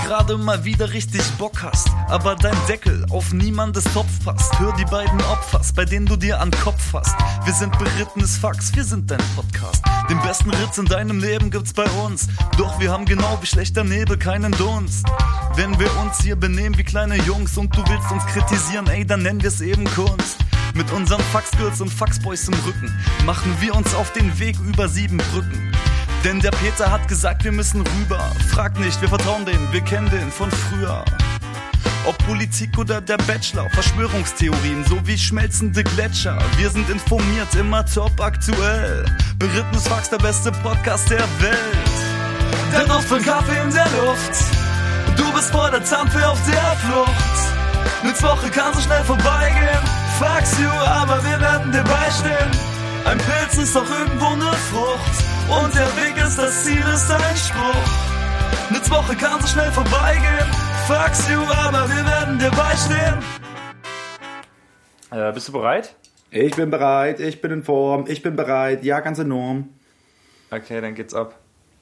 gerade mal wieder richtig Bock hast, aber dein Deckel auf niemandes Topf passt. Hör die beiden Opfers, bei denen du dir an Kopf fasst. Wir sind berittenes Fax, wir sind dein Podcast. Den besten Ritz in deinem Leben gibt's bei uns. Doch wir haben genau wie schlechter Nebel keinen Dunst. Wenn wir uns hier benehmen wie kleine Jungs und du willst uns kritisieren, ey, dann nennen wir's eben Kunst. Mit unseren Faxgirls und Faxboys im Rücken machen wir uns auf den Weg über 7 Brücken. Denn der Peter hat gesagt, wir müssen rüber. Frag nicht, wir vertrauen denen, wir kennen den von früher. Ob Politik oder der Bachelor, Verschwörungstheorien sowie schmelzende Gletscher. Wir sind informiert, immer top aktuell. Berittenes Fax, der beste Podcast der Welt. Der Duft von Kaffee in der Luft. Du bist vor der Zampfe auf der Flucht. Eine Woche kann so schnell vorbeigehen. Fax you, aber wir werden dir beistehen. Ein Pilz ist doch irgendwo eine Frucht. Und der Weg ist das Ziel, ist ein Spruch. Eine Woche kann so schnell vorbeigehen. Fuck you, aber wir werden dir beistehen. Bist du bereit? Ich bin bereit, ich bin in Form, ich bin bereit. Ja, ganz enorm. Okay, dann geht's ab.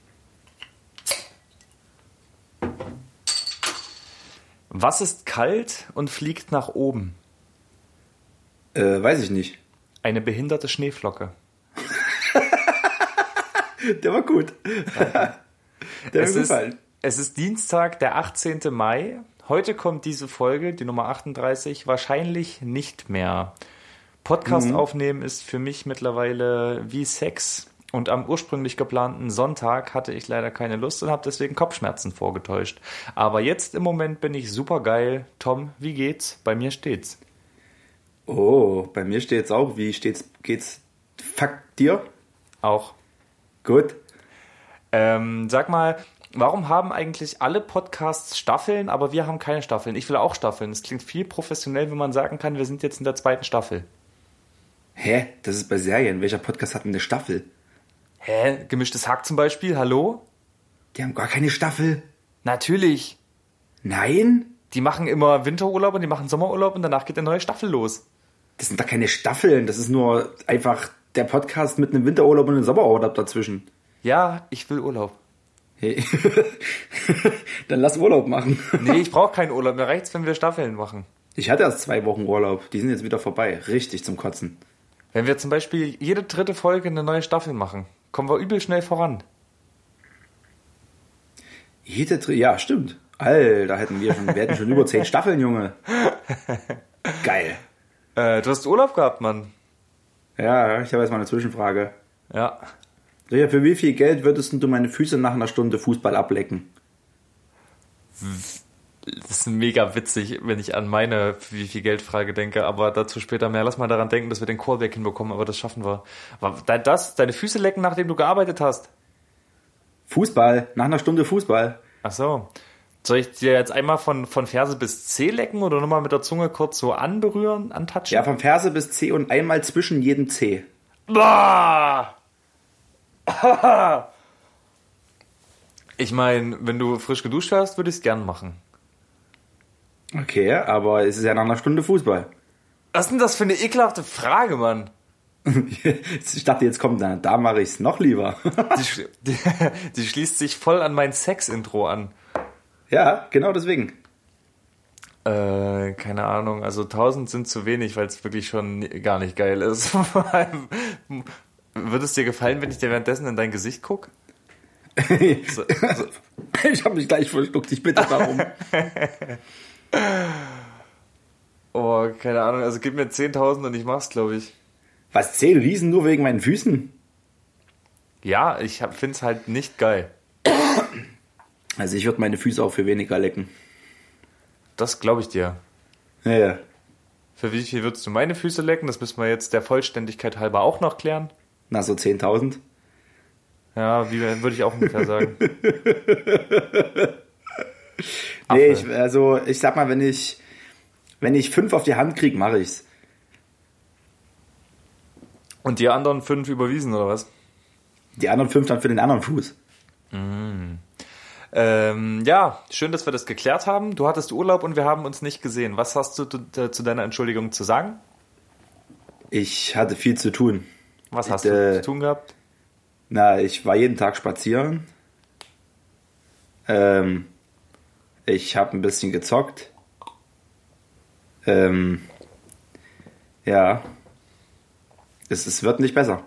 Was ist kalt und fliegt nach oben? Weiß ich nicht. Eine behinderte Schneeflocke. Der war gut. Der hat mir gefallen. Es ist Dienstag, der 18. Mai. Heute kommt diese Folge, die Nummer 38, wahrscheinlich nicht mehr. Podcast aufnehmen ist für mich mittlerweile wie Sex. Und am ursprünglich geplanten Sonntag hatte ich leider keine Lust und habe deswegen Kopfschmerzen vorgetäuscht. Aber jetzt im Moment bin ich super geil. Tom, wie geht's? Bei mir steht's. Oh, bei mir steht's auch. Wie geht's? Fuck dir? Auch. Gut. Sag mal, warum haben eigentlich alle Podcasts Staffeln, aber wir haben keine Staffeln? Ich will auch Staffeln. Es klingt viel professionell, wenn man sagen kann, wir sind jetzt in der 2. Staffel. Hä? Das ist bei Serien. Welcher Podcast hat denn eine Staffel? Hä? Gemischtes Hack zum Beispiel? Hallo? Die haben gar keine Staffel. Natürlich. Nein? Die machen immer Winterurlaub und die machen Sommerurlaub und danach geht eine neue Staffel los. Das sind doch keine Staffeln. Das ist nur einfach der Podcast mit einem Winterurlaub und einem Sommerurlaub dazwischen. Ja, ich will Urlaub. Hey. Dann lass Urlaub machen. Nee, ich brauche keinen Urlaub. Mir reicht's, wenn wir Staffeln machen. Ich hatte erst 2 Wochen Urlaub. Die sind jetzt wieder vorbei. Richtig zum Kotzen. Wenn wir zum Beispiel jede 3. Folge eine neue Staffel machen, kommen wir übel schnell voran. Ja, stimmt. Alter, wir hätten schon über 10 Staffeln, Junge. Geil. Du hast Urlaub gehabt, Mann. Ja, ich habe jetzt mal eine Zwischenfrage. Ja. Richard, für wie viel Geld würdest du meine Füße nach einer Stunde Fußball ablecken? Das ist mega witzig, wenn ich an meine wie viel Geldfrage denke, aber dazu später mehr. Lass mal daran denken, dass wir den Callback hinbekommen, aber das schaffen wir. Deine Füße lecken, nachdem du gearbeitet hast? Fußball, nach einer Stunde Fußball. Ach so. Soll ich dir jetzt einmal von Ferse bis C lecken oder nochmal mit der Zunge kurz so anberühren, antatschen? Ja, von Ferse bis C und einmal zwischen jedem C. Bah! Ich meine, wenn du frisch geduscht hast, würde ich es gern machen. Okay, aber es ist ja nach einer Stunde Fußball. Was ist denn das für eine ekelhafte Frage, Mann? Ich dachte, jetzt kommt, da mache ich es noch lieber. Die schließt sich voll an mein Sex-Intro an. Ja, genau deswegen. Keine Ahnung, also 1000 sind zu wenig, weil es wirklich schon gar nicht geil ist. Würde es dir gefallen, wenn ich dir währenddessen in dein Gesicht gucke? So. Ich habe mich gleich verschluckt, ich bitte darum. Oh, keine Ahnung, also gib mir 10.000 und ich mach's, glaube ich. Was, 10 Riesen nur wegen meinen Füßen? Ja, ich find's halt nicht geil. Also ich würde meine Füße auch für weniger lecken. Das glaube ich dir. Ja. Für wie viel würdest du meine Füße lecken? Das müssen wir jetzt der Vollständigkeit halber auch noch klären. Na, so 10.000. Ja, wie würde ich auch ungefähr sagen. Nee, ich sag mal, wenn ich 5 auf die Hand kriege, mache ich's. Und die anderen 5 überwiesen, oder was? Die anderen 5 dann für den anderen Fuß. Ja, schön, dass wir das geklärt haben. Du hattest Urlaub und wir haben uns nicht gesehen. Was hast du zu deiner Entschuldigung zu sagen? Ich hatte viel zu tun. Was hast du zu tun gehabt? Na, ich war jeden Tag spazieren. Ich habe ein bisschen gezockt. Ja. Es wird nicht besser.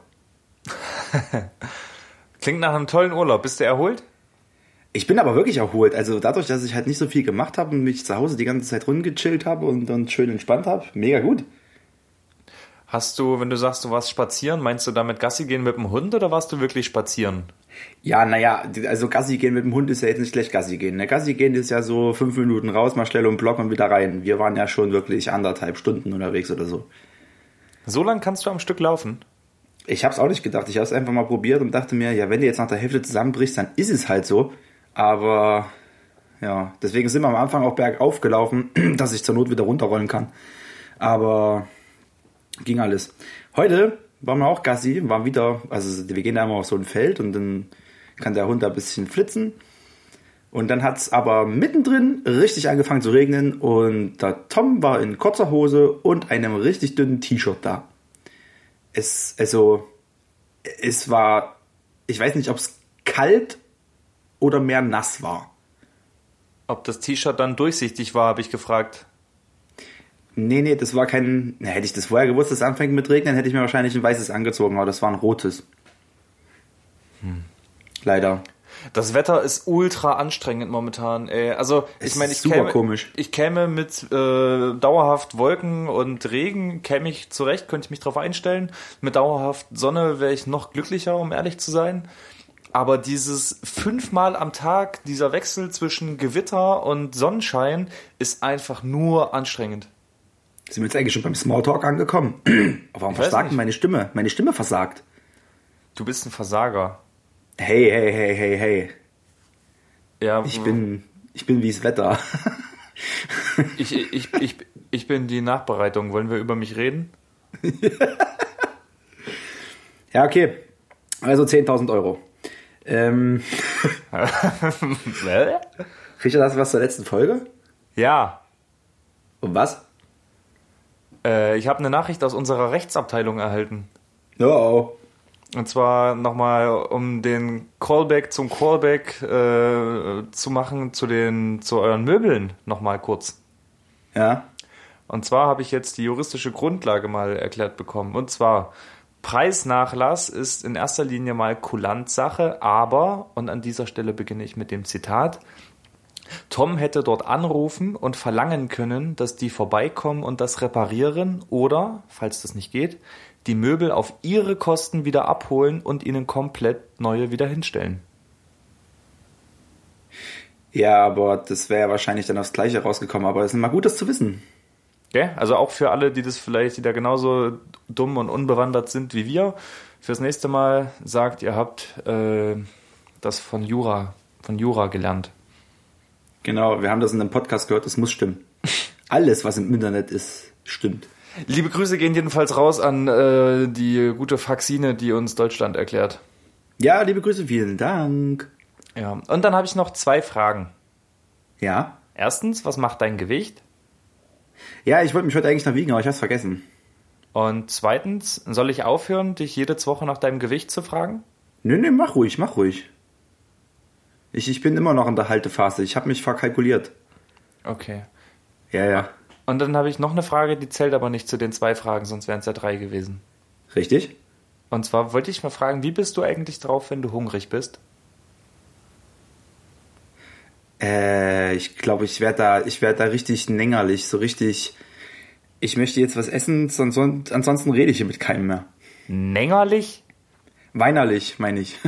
Klingt nach einem tollen Urlaub. Bist du erholt? Ich bin aber wirklich erholt. Also dadurch, dass ich halt nicht so viel gemacht habe und mich zu Hause die ganze Zeit rumgechillt habe und dann schön entspannt habe, mega gut. Hast du, wenn du sagst, du warst spazieren, meinst du damit Gassi gehen mit dem Hund oder warst du wirklich spazieren? Ja, naja, also Gassi gehen mit dem Hund ist ja jetzt nicht schlecht Gassi gehen. Ne? Gassi gehen ist ja so 5 Minuten raus, mal schnell um den Block und wieder rein. Wir waren ja schon wirklich 1,5 Stunden unterwegs oder so. So lang kannst du am Stück laufen? Ich hab's auch nicht gedacht. Ich hab's einfach mal probiert und dachte mir, ja, wenn du jetzt nach der Hälfte zusammenbrichst, dann ist es halt so. Aber ja, deswegen sind wir am Anfang auch bergauf gelaufen, dass ich zur Not wieder runterrollen kann. Aber ging alles. Heute waren wir auch Gassi, waren wieder, also wir gehen da immer auf so ein Feld und dann kann der Hund da ein bisschen flitzen. Und dann hat's aber mittendrin richtig angefangen zu regnen und der Tom war in kurzer Hose und einem richtig dünnen T-Shirt da. Es war, ich weiß nicht, ob es kalt oder mehr nass war. Ob das T-Shirt dann durchsichtig war, habe ich gefragt. Nee, das war kein... Hätte ich das vorher gewusst, dass es anfängt mit Regnen, hätte ich mir wahrscheinlich ein weißes angezogen, aber das war ein rotes. Leider. Das Wetter ist ultra anstrengend momentan. Also ich meine, ich käme mit dauerhaft Wolken und Regen, käme ich zurecht, könnte ich mich drauf einstellen. Mit dauerhaft Sonne wäre ich noch glücklicher, um ehrlich zu sein. Aber dieses 5-mal am Tag, dieser Wechsel zwischen Gewitter und Sonnenschein ist einfach nur anstrengend. Sind wir jetzt eigentlich schon beim Smalltalk angekommen? Aber warum versagt meine Stimme? Meine Stimme versagt. Du bist ein Versager. Hey. Ja, ich bin wie das Wetter. Ich bin die Nachbereitung. Wollen wir über mich reden? Ja, okay. Also 10.000 Euro. Kriegt ihr das was zur letzten Folge? Ja. Um was? Ich habe eine Nachricht aus unserer Rechtsabteilung erhalten. Oh. Und zwar nochmal, um den Callback zum Callback zu machen zu euren Möbeln nochmal kurz. Ja. Und zwar habe ich jetzt die juristische Grundlage mal erklärt bekommen. Und zwar, Preisnachlass ist in erster Linie mal Kulanzsache, aber, und an dieser Stelle beginne ich mit dem Zitat, Tom hätte dort anrufen und verlangen können, dass die vorbeikommen und das reparieren oder, falls das nicht geht, die Möbel auf ihre Kosten wieder abholen und ihnen komplett neue wieder hinstellen. Ja, aber das wäre ja wahrscheinlich dann aufs Gleiche rausgekommen, aber es ist immer gut, das zu wissen. Ja, also auch für alle, die da genauso dumm und unbewandert sind wie wir, fürs nächste Mal sagt, ihr habt das von Jura gelernt. Genau, wir haben das in einem Podcast gehört, das muss stimmen. Alles, was im Internet ist, stimmt. Liebe Grüße gehen jedenfalls raus an die gute Faxine, die uns Deutschland erklärt. Ja, liebe Grüße, vielen Dank. Ja, und dann habe ich noch 2 Fragen. Ja? Erstens, was macht dein Gewicht? Ja, ich wollte mich heute eigentlich noch wiegen, aber ich habe es vergessen. Und zweitens, soll ich aufhören, dich jede Woche nach deinem Gewicht zu fragen? Nee, mach ruhig. Ich bin immer noch in der Haltephase. Ich habe mich verkalkuliert. Okay. Ja. Und dann habe ich noch eine Frage, die zählt aber nicht zu den 2 Fragen, sonst wären es ja 3 gewesen. Richtig? Und zwar wollte ich mal fragen, wie bist du eigentlich drauf, wenn du hungrig bist? Ich glaube, ich werd da richtig nängerlich, so richtig. Ich möchte jetzt was essen, ansonsten rede ich hier mit keinem mehr. Nängerlich? Weinerlich, meine ich.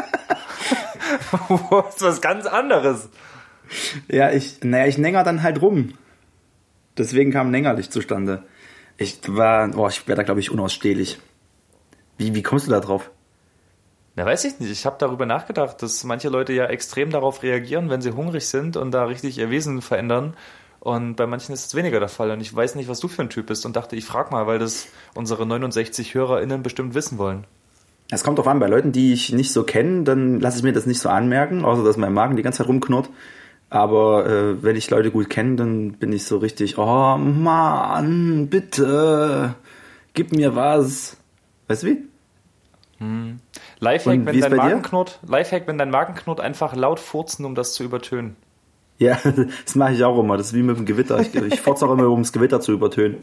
Das ist was ganz anderes. Ja, ich nänger dann halt rum. Deswegen kam nängerlich zustande. Ich wäre da, glaube ich, unausstehlich. Wie kommst du da drauf? Na, weiß ich nicht. Ich habe darüber nachgedacht, dass manche Leute ja extrem darauf reagieren, wenn sie hungrig sind und da richtig ihr Wesen verändern. Und bei manchen ist es weniger der Fall. Und ich weiß nicht, was du für ein Typ bist und dachte, ich frage mal, weil das unsere 69 HörerInnen bestimmt wissen wollen. Es kommt drauf an, bei Leuten, die ich nicht so kenne, dann lasse ich mir das nicht so anmerken, außer dass mein Magen die ganze Zeit rumknurrt. Aber wenn ich Leute gut kenne, dann bin ich so richtig, oh Mann, bitte, gib mir was. Weißt du wie? Lifehack, wenn dein Magen knurrt, einfach laut furzen, um das zu übertönen. Ja, das mache ich auch immer. Das ist wie mit dem Gewitter. Ich furze auch immer, um das Gewitter zu übertönen.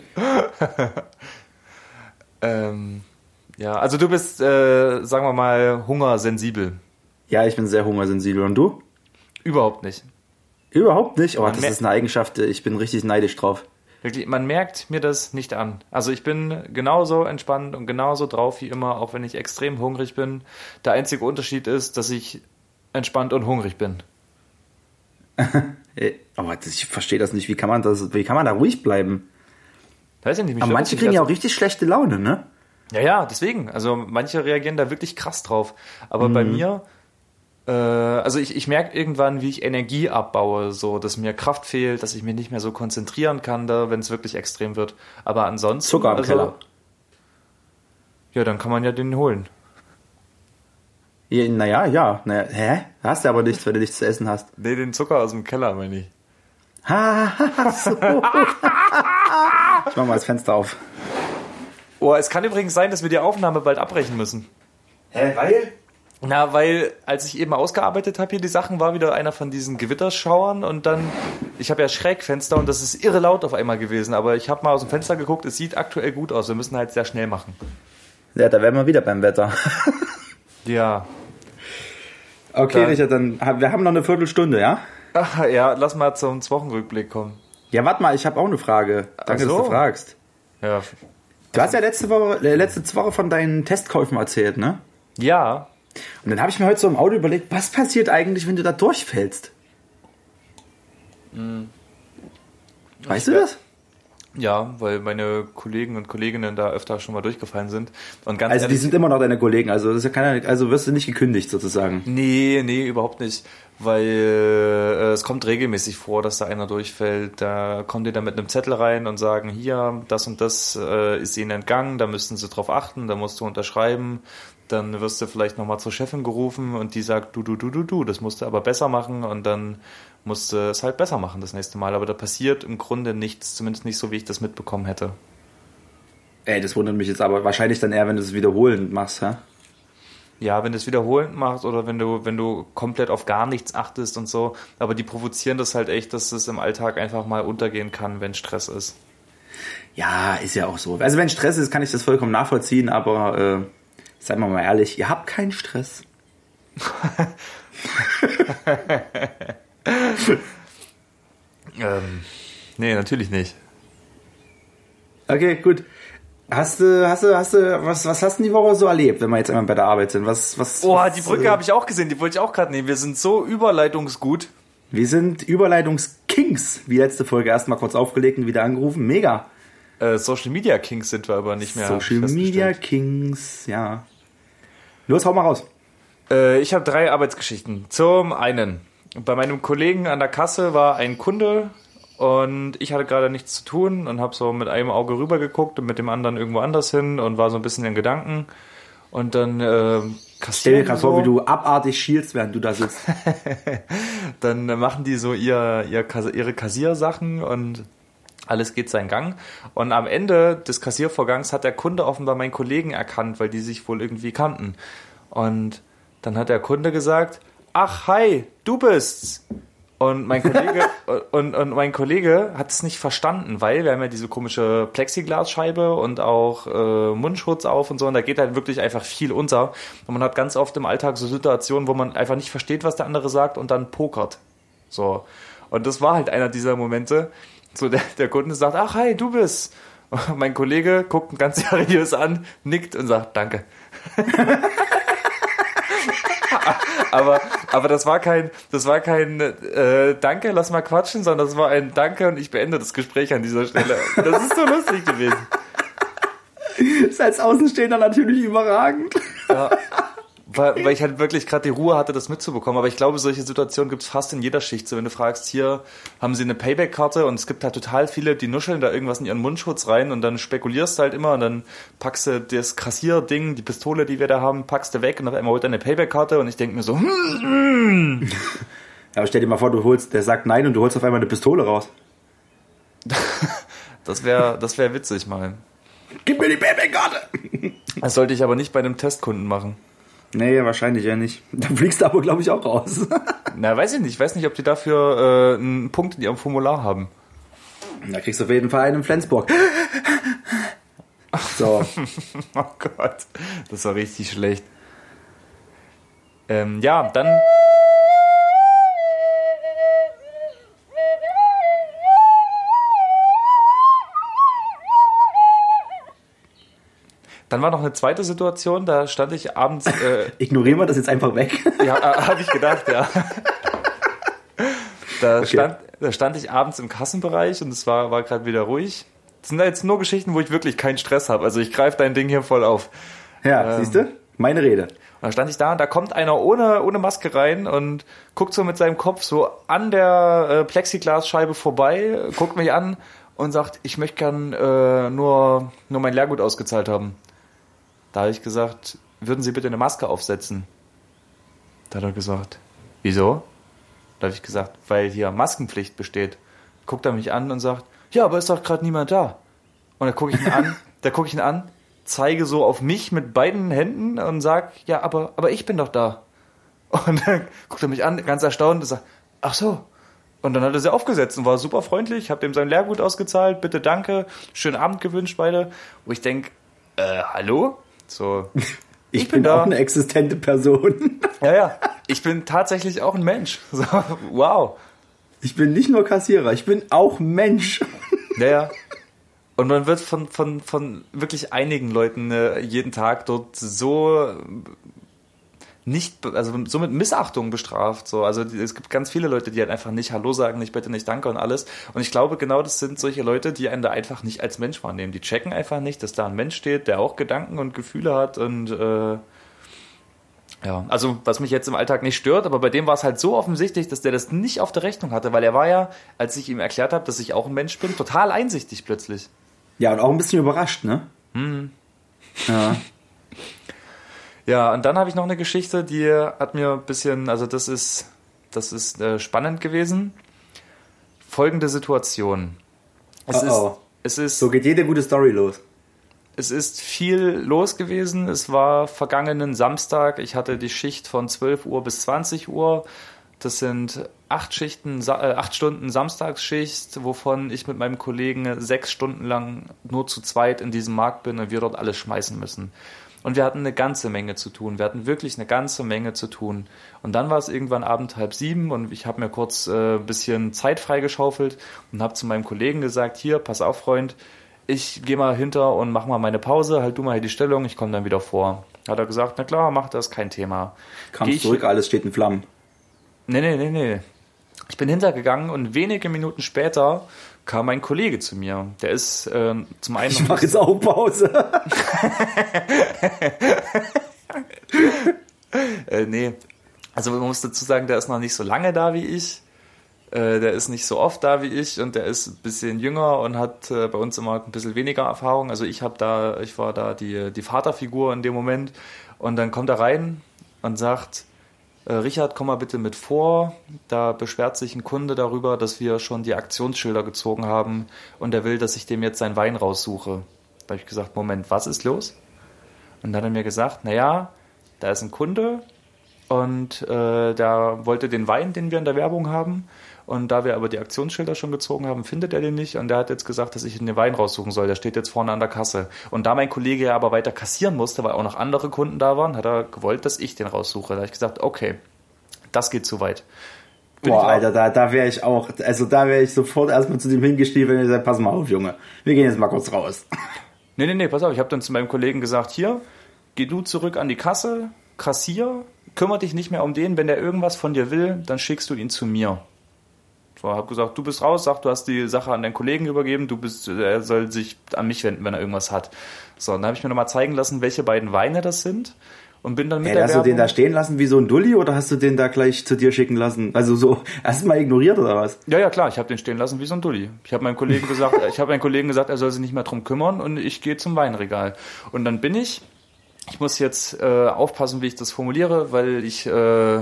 Ja, also du bist, sagen wir mal, hungersensibel. Ja, ich bin sehr hungersensibel. Und du? Überhaupt nicht. Überhaupt nicht? Oh, das ist eine Eigenschaft, ich bin richtig neidisch drauf. Wirklich, man merkt mir das nicht an. Also ich bin genauso entspannt und genauso drauf wie immer, auch wenn ich extrem hungrig bin. Der einzige Unterschied ist, dass ich entspannt und hungrig bin. Aber ich verstehe das nicht. Wie kann man da ruhig bleiben? Weiß ich nicht. Aber manche kriegen ja auch richtig schlechte Laune, ne? Ja, deswegen. Also manche reagieren da wirklich krass drauf. Aber bei mir, also ich merke irgendwann, wie ich Energie abbaue, so, dass mir Kraft fehlt, dass ich mich nicht mehr so konzentrieren kann, da, wenn es wirklich extrem wird. Aber ansonsten... Zucker im Keller. Ja, dann kann man ja den holen. Ja. Naja, hä? Hast du aber nichts, wenn du nichts zu essen hast. Nee, den Zucker aus dem Keller, meine ich. So. Ich mach mal das Fenster auf. Oh, es kann übrigens sein, dass wir die Aufnahme bald abbrechen müssen. Hä, weil? Na, weil, als ich eben ausgearbeitet habe hier die Sachen, war wieder einer von diesen Gewitterschauern und dann, ich habe ja Schrägfenster und das ist irre laut auf einmal gewesen, aber ich habe mal aus dem Fenster geguckt, es sieht aktuell gut aus, wir müssen halt sehr schnell machen. Ja, da wären wir wieder beim Wetter. Ja. Okay, Richard, dann, wir haben noch eine Viertelstunde, ja? Ach, ja, lass mal zum Wochenrückblick kommen. Ja, warte mal, ich habe auch eine Frage. Danke, dass du fragst. Ja. Du hast ja letzte Woche von deinen Testkäufen erzählt, ne? Ja. Und dann habe ich mir heute so im Auto überlegt, was passiert eigentlich, wenn du da durchfällst? Weißt du das? Ja, weil meine Kollegen und Kolleginnen da öfter schon mal durchgefallen sind. Und ganz also ehrlich, die sind immer noch deine Kollegen, also das ist ja also wirst du nicht gekündigt sozusagen. Nee, überhaupt nicht. Weil es kommt regelmäßig vor, dass da einer durchfällt. Da kommen die dann mit einem Zettel rein und sagen, hier, das und das ist ihnen entgangen, da müssten sie drauf achten, da musst du unterschreiben. Dann wirst du vielleicht nochmal zur Chefin gerufen und die sagt, du, das musst du aber besser machen und dann musst du es halt besser machen das nächste Mal. Aber da passiert im Grunde nichts, zumindest nicht so, wie ich das mitbekommen hätte. Ey, das wundert mich jetzt aber wahrscheinlich dann eher, wenn du es wiederholend machst, hä? Ja, wenn du es wiederholend machst oder wenn du komplett auf gar nichts achtest und so. Aber die provozieren das halt echt, dass es im Alltag einfach mal untergehen kann, wenn Stress ist. Ja, ist ja auch so. Also wenn Stress ist, kann ich das vollkommen nachvollziehen, aber seien wir mal ehrlich, ihr habt keinen Stress. Nee, natürlich nicht. Okay, gut. Was hast du die Woche so erlebt, wenn wir jetzt einmal bei der Arbeit sind? Die Brücke habe ich auch gesehen, die wollte ich auch gerade nehmen. Wir sind so überleitungsgut. Wir sind Überleitungskings, wie letzte Folge erstmal kurz aufgelegt und wieder angerufen. Mega. Social Media Kings sind wir aber nicht mehr. Social Media Kings, ja. Los, hau mal raus. Ich habe 3 Arbeitsgeschichten. Zum einen, bei meinem Kollegen an der Kasse war ein Kunde und ich hatte gerade nichts zu tun und habe so mit einem Auge rüber geguckt und mit dem anderen irgendwo anders hin und war so ein bisschen in Gedanken. Und dann stell dir gerade vor, wie du abartig schielst, während du da sitzt. Dann machen die so ihre Kassiersachen und alles geht seinen Gang. Und am Ende des Kassiervorgangs hat der Kunde offenbar meinen Kollegen erkannt, weil die sich wohl irgendwie kannten. Und dann hat der Kunde gesagt, ach, hi, du bist's. Und mein Kollege und mein Kollege hat es nicht verstanden, weil wir haben ja diese komische Plexiglasscheibe und auch Mundschutz auf und so, und da geht halt wirklich einfach viel unter. Und man hat ganz oft im Alltag so Situationen, wo man einfach nicht versteht, was der andere sagt und dann pokert. So. Und das war halt einer dieser Momente, so der Kunde sagt, ach, hi, du bist. Und mein Kollege guckt ihn ganz seriös an, nickt und sagt, danke. Aber das war kein Danke, lass mal quatschen, sondern das war ein Danke und ich beende das Gespräch an dieser Stelle. Das ist so lustig gewesen. Ist als Außenstehender natürlich überragend. Ja, weil ich halt wirklich gerade die Ruhe hatte, das mitzubekommen. Aber ich glaube, solche Situationen gibt es fast in jeder Schicht. So, wenn du fragst, hier haben sie eine Payback-Karte und es gibt halt total viele, die nuscheln da irgendwas in ihren Mundschutz rein und dann spekulierst du halt immer und dann packst du das Kassierding, die Pistole, die wir da haben, packst du weg und auf einmal holt er eine Payback-Karte und ich denke mir so, Ja, aber stell dir mal vor, der sagt nein und du holst auf einmal eine Pistole raus. Das wär witzig mal. Gib mir die Payback-Karte! Das sollte ich aber nicht bei einem Testkunden machen. Nee, wahrscheinlich ja nicht. Da fliegst du aber, glaube ich, auch raus. Na, weiß ich nicht. Ich weiß nicht, ob die dafür einen Punkt in ihrem Formular haben. Da kriegst du auf jeden Fall einen in Flensburg. So. Oh Gott, das war richtig schlecht. Ja, dann... Dann war noch eine zweite Situation, da stand ich abends... Ignorieren wir das jetzt einfach weg? Ja, habe ich gedacht, ja. Da stand ich abends im Kassenbereich und es war gerade wieder ruhig. Das sind da jetzt nur Geschichten, wo ich wirklich keinen Stress habe. Also ich greife dein Ding hier voll auf. Ja, siehst du? Meine Rede. Und da stand ich da und da kommt einer ohne Maske rein und guckt so mit seinem Kopf so an der Plexiglasscheibe vorbei, guckt mich an und sagt, ich möchte gern nur mein Lehrgut ausgezahlt haben. Da habe ich gesagt, würden Sie bitte eine Maske aufsetzen? Da hat er gesagt, wieso? Da habe ich gesagt, weil hier Maskenpflicht besteht. Guckt er mich an und sagt, ja, aber ist doch gerade niemand da. Und da gucke ich ihn an, zeige so auf mich mit beiden Händen und sag, ja, aber ich bin doch da. Und dann guckt er mich an, ganz erstaunt und sagt, ach so. Und dann hat er sie aufgesetzt und war super freundlich, hab dem sein Lehrgut ausgezahlt, bitte danke, schönen Abend gewünscht beide. Wo ich denke, hallo? So, ich bin da auch eine existente Person. Ja, ich bin tatsächlich auch ein Mensch. So, wow. Ich bin nicht nur Kassierer, ich bin auch Mensch. Ja. Und man wird von wirklich einigen Leuten jeden Tag dort so mit Missachtung bestraft. So. Also es gibt ganz viele Leute, die halt einfach nicht Hallo sagen, nicht bitte, nicht danke und alles. Und ich glaube, genau das sind solche Leute, die einen da einfach nicht als Mensch wahrnehmen. Die checken einfach nicht, dass da ein Mensch steht, der auch Gedanken und Gefühle hat und ja, also was mich jetzt im Alltag nicht stört, aber bei dem war es halt so offensichtlich, dass der das nicht auf der Rechnung hatte, weil er war ja, als ich ihm erklärt habe, dass ich auch ein Mensch bin, total einsichtig plötzlich. Ja, und auch ein bisschen überrascht, ne? Ja. Ja, und dann habe ich noch eine Geschichte, die hat mir ein bisschen, also das ist spannend gewesen. Folgende Situation. Es ist so geht jede gute Story los. Es ist viel los gewesen. Es war vergangenen Samstag. Ich hatte die Schicht von 12 Uhr bis 20 Uhr. Das sind 8 Stunden Samstagsschicht, wovon ich mit meinem Kollegen 6 Stunden lang nur zu zweit in diesem Markt bin und wir dort alles schmeißen müssen. Und wir hatten eine ganze Menge zu tun. Wir hatten wirklich eine ganze Menge zu tun. Und dann war es irgendwann Abend 6:30 und ich habe mir kurz ein bisschen Zeit freigeschaufelt und habe zu meinem Kollegen gesagt, hier, pass auf, Freund, ich gehe mal hinter und mach mal meine Pause, halt du mal hier die Stellung, ich komme dann wieder vor. Hat er gesagt, na klar, mach das, kein Thema. Kamst zurück, alles steht in Flammen. Nee. Ich bin hintergegangen und wenige Minuten später kam mein Kollege zu mir. Der ist zum einen... Ich mache jetzt auch Pause. Nee. Also man muss dazu sagen, der ist noch nicht so lange da wie ich. Der ist nicht so oft da wie ich und der ist ein bisschen jünger und hat bei uns immer ein bisschen weniger Erfahrung. Also ich war da die Vaterfigur in dem Moment. Und dann kommt er rein und sagt, Richard, komm mal bitte mit vor. Da beschwert sich ein Kunde darüber, dass wir schon die Aktionsschilder gezogen haben und er will, dass ich dem jetzt seinen Wein raussuche. Da habe ich gesagt, Moment, was ist los? Und dann hat er mir gesagt, naja, da ist ein Kunde und der wollte den Wein, den wir in der Werbung haben. Und da wir aber die Aktionsschilder schon gezogen haben, findet er den nicht. Und der hat jetzt gesagt, dass ich den Wein raussuchen soll. Der steht jetzt vorne an der Kasse. Und da mein Kollege ja aber weiter kassieren musste, weil auch noch andere Kunden da waren, hat er gewollt, dass ich den raussuche. Da habe ich gesagt, okay, das geht zu weit. Boah, Alter, da wäre ich auch, also da wäre ich sofort erstmal zu dem hingestiefelt und gesagt, pass mal auf, Junge, wir gehen jetzt mal kurz raus. Nee, pass auf, ich habe dann zu meinem Kollegen gesagt, hier, geh du zurück an die Kasse, kassier, kümmere dich nicht mehr um den, wenn der irgendwas von dir will, dann schickst du ihn zu mir. Ich habe gesagt, du bist raus, sag, du hast die Sache an deinen Kollegen übergeben, er soll sich an mich wenden, wenn er irgendwas hat. So, und dann habe ich mir nochmal zeigen lassen, welche beiden Weine das sind und bin dann mit der Hast Werbung... du den da stehen lassen wie so ein Dulli oder hast du den da gleich zu dir schicken lassen? Also so erstmal ignoriert oder was? Ja, klar, ich habe den stehen lassen wie so ein Dulli. Ich habe meinem Kollegen gesagt, er soll sich nicht mehr drum kümmern und ich gehe zum Weinregal. Und dann bin ich muss jetzt aufpassen, wie ich das formuliere, weil ich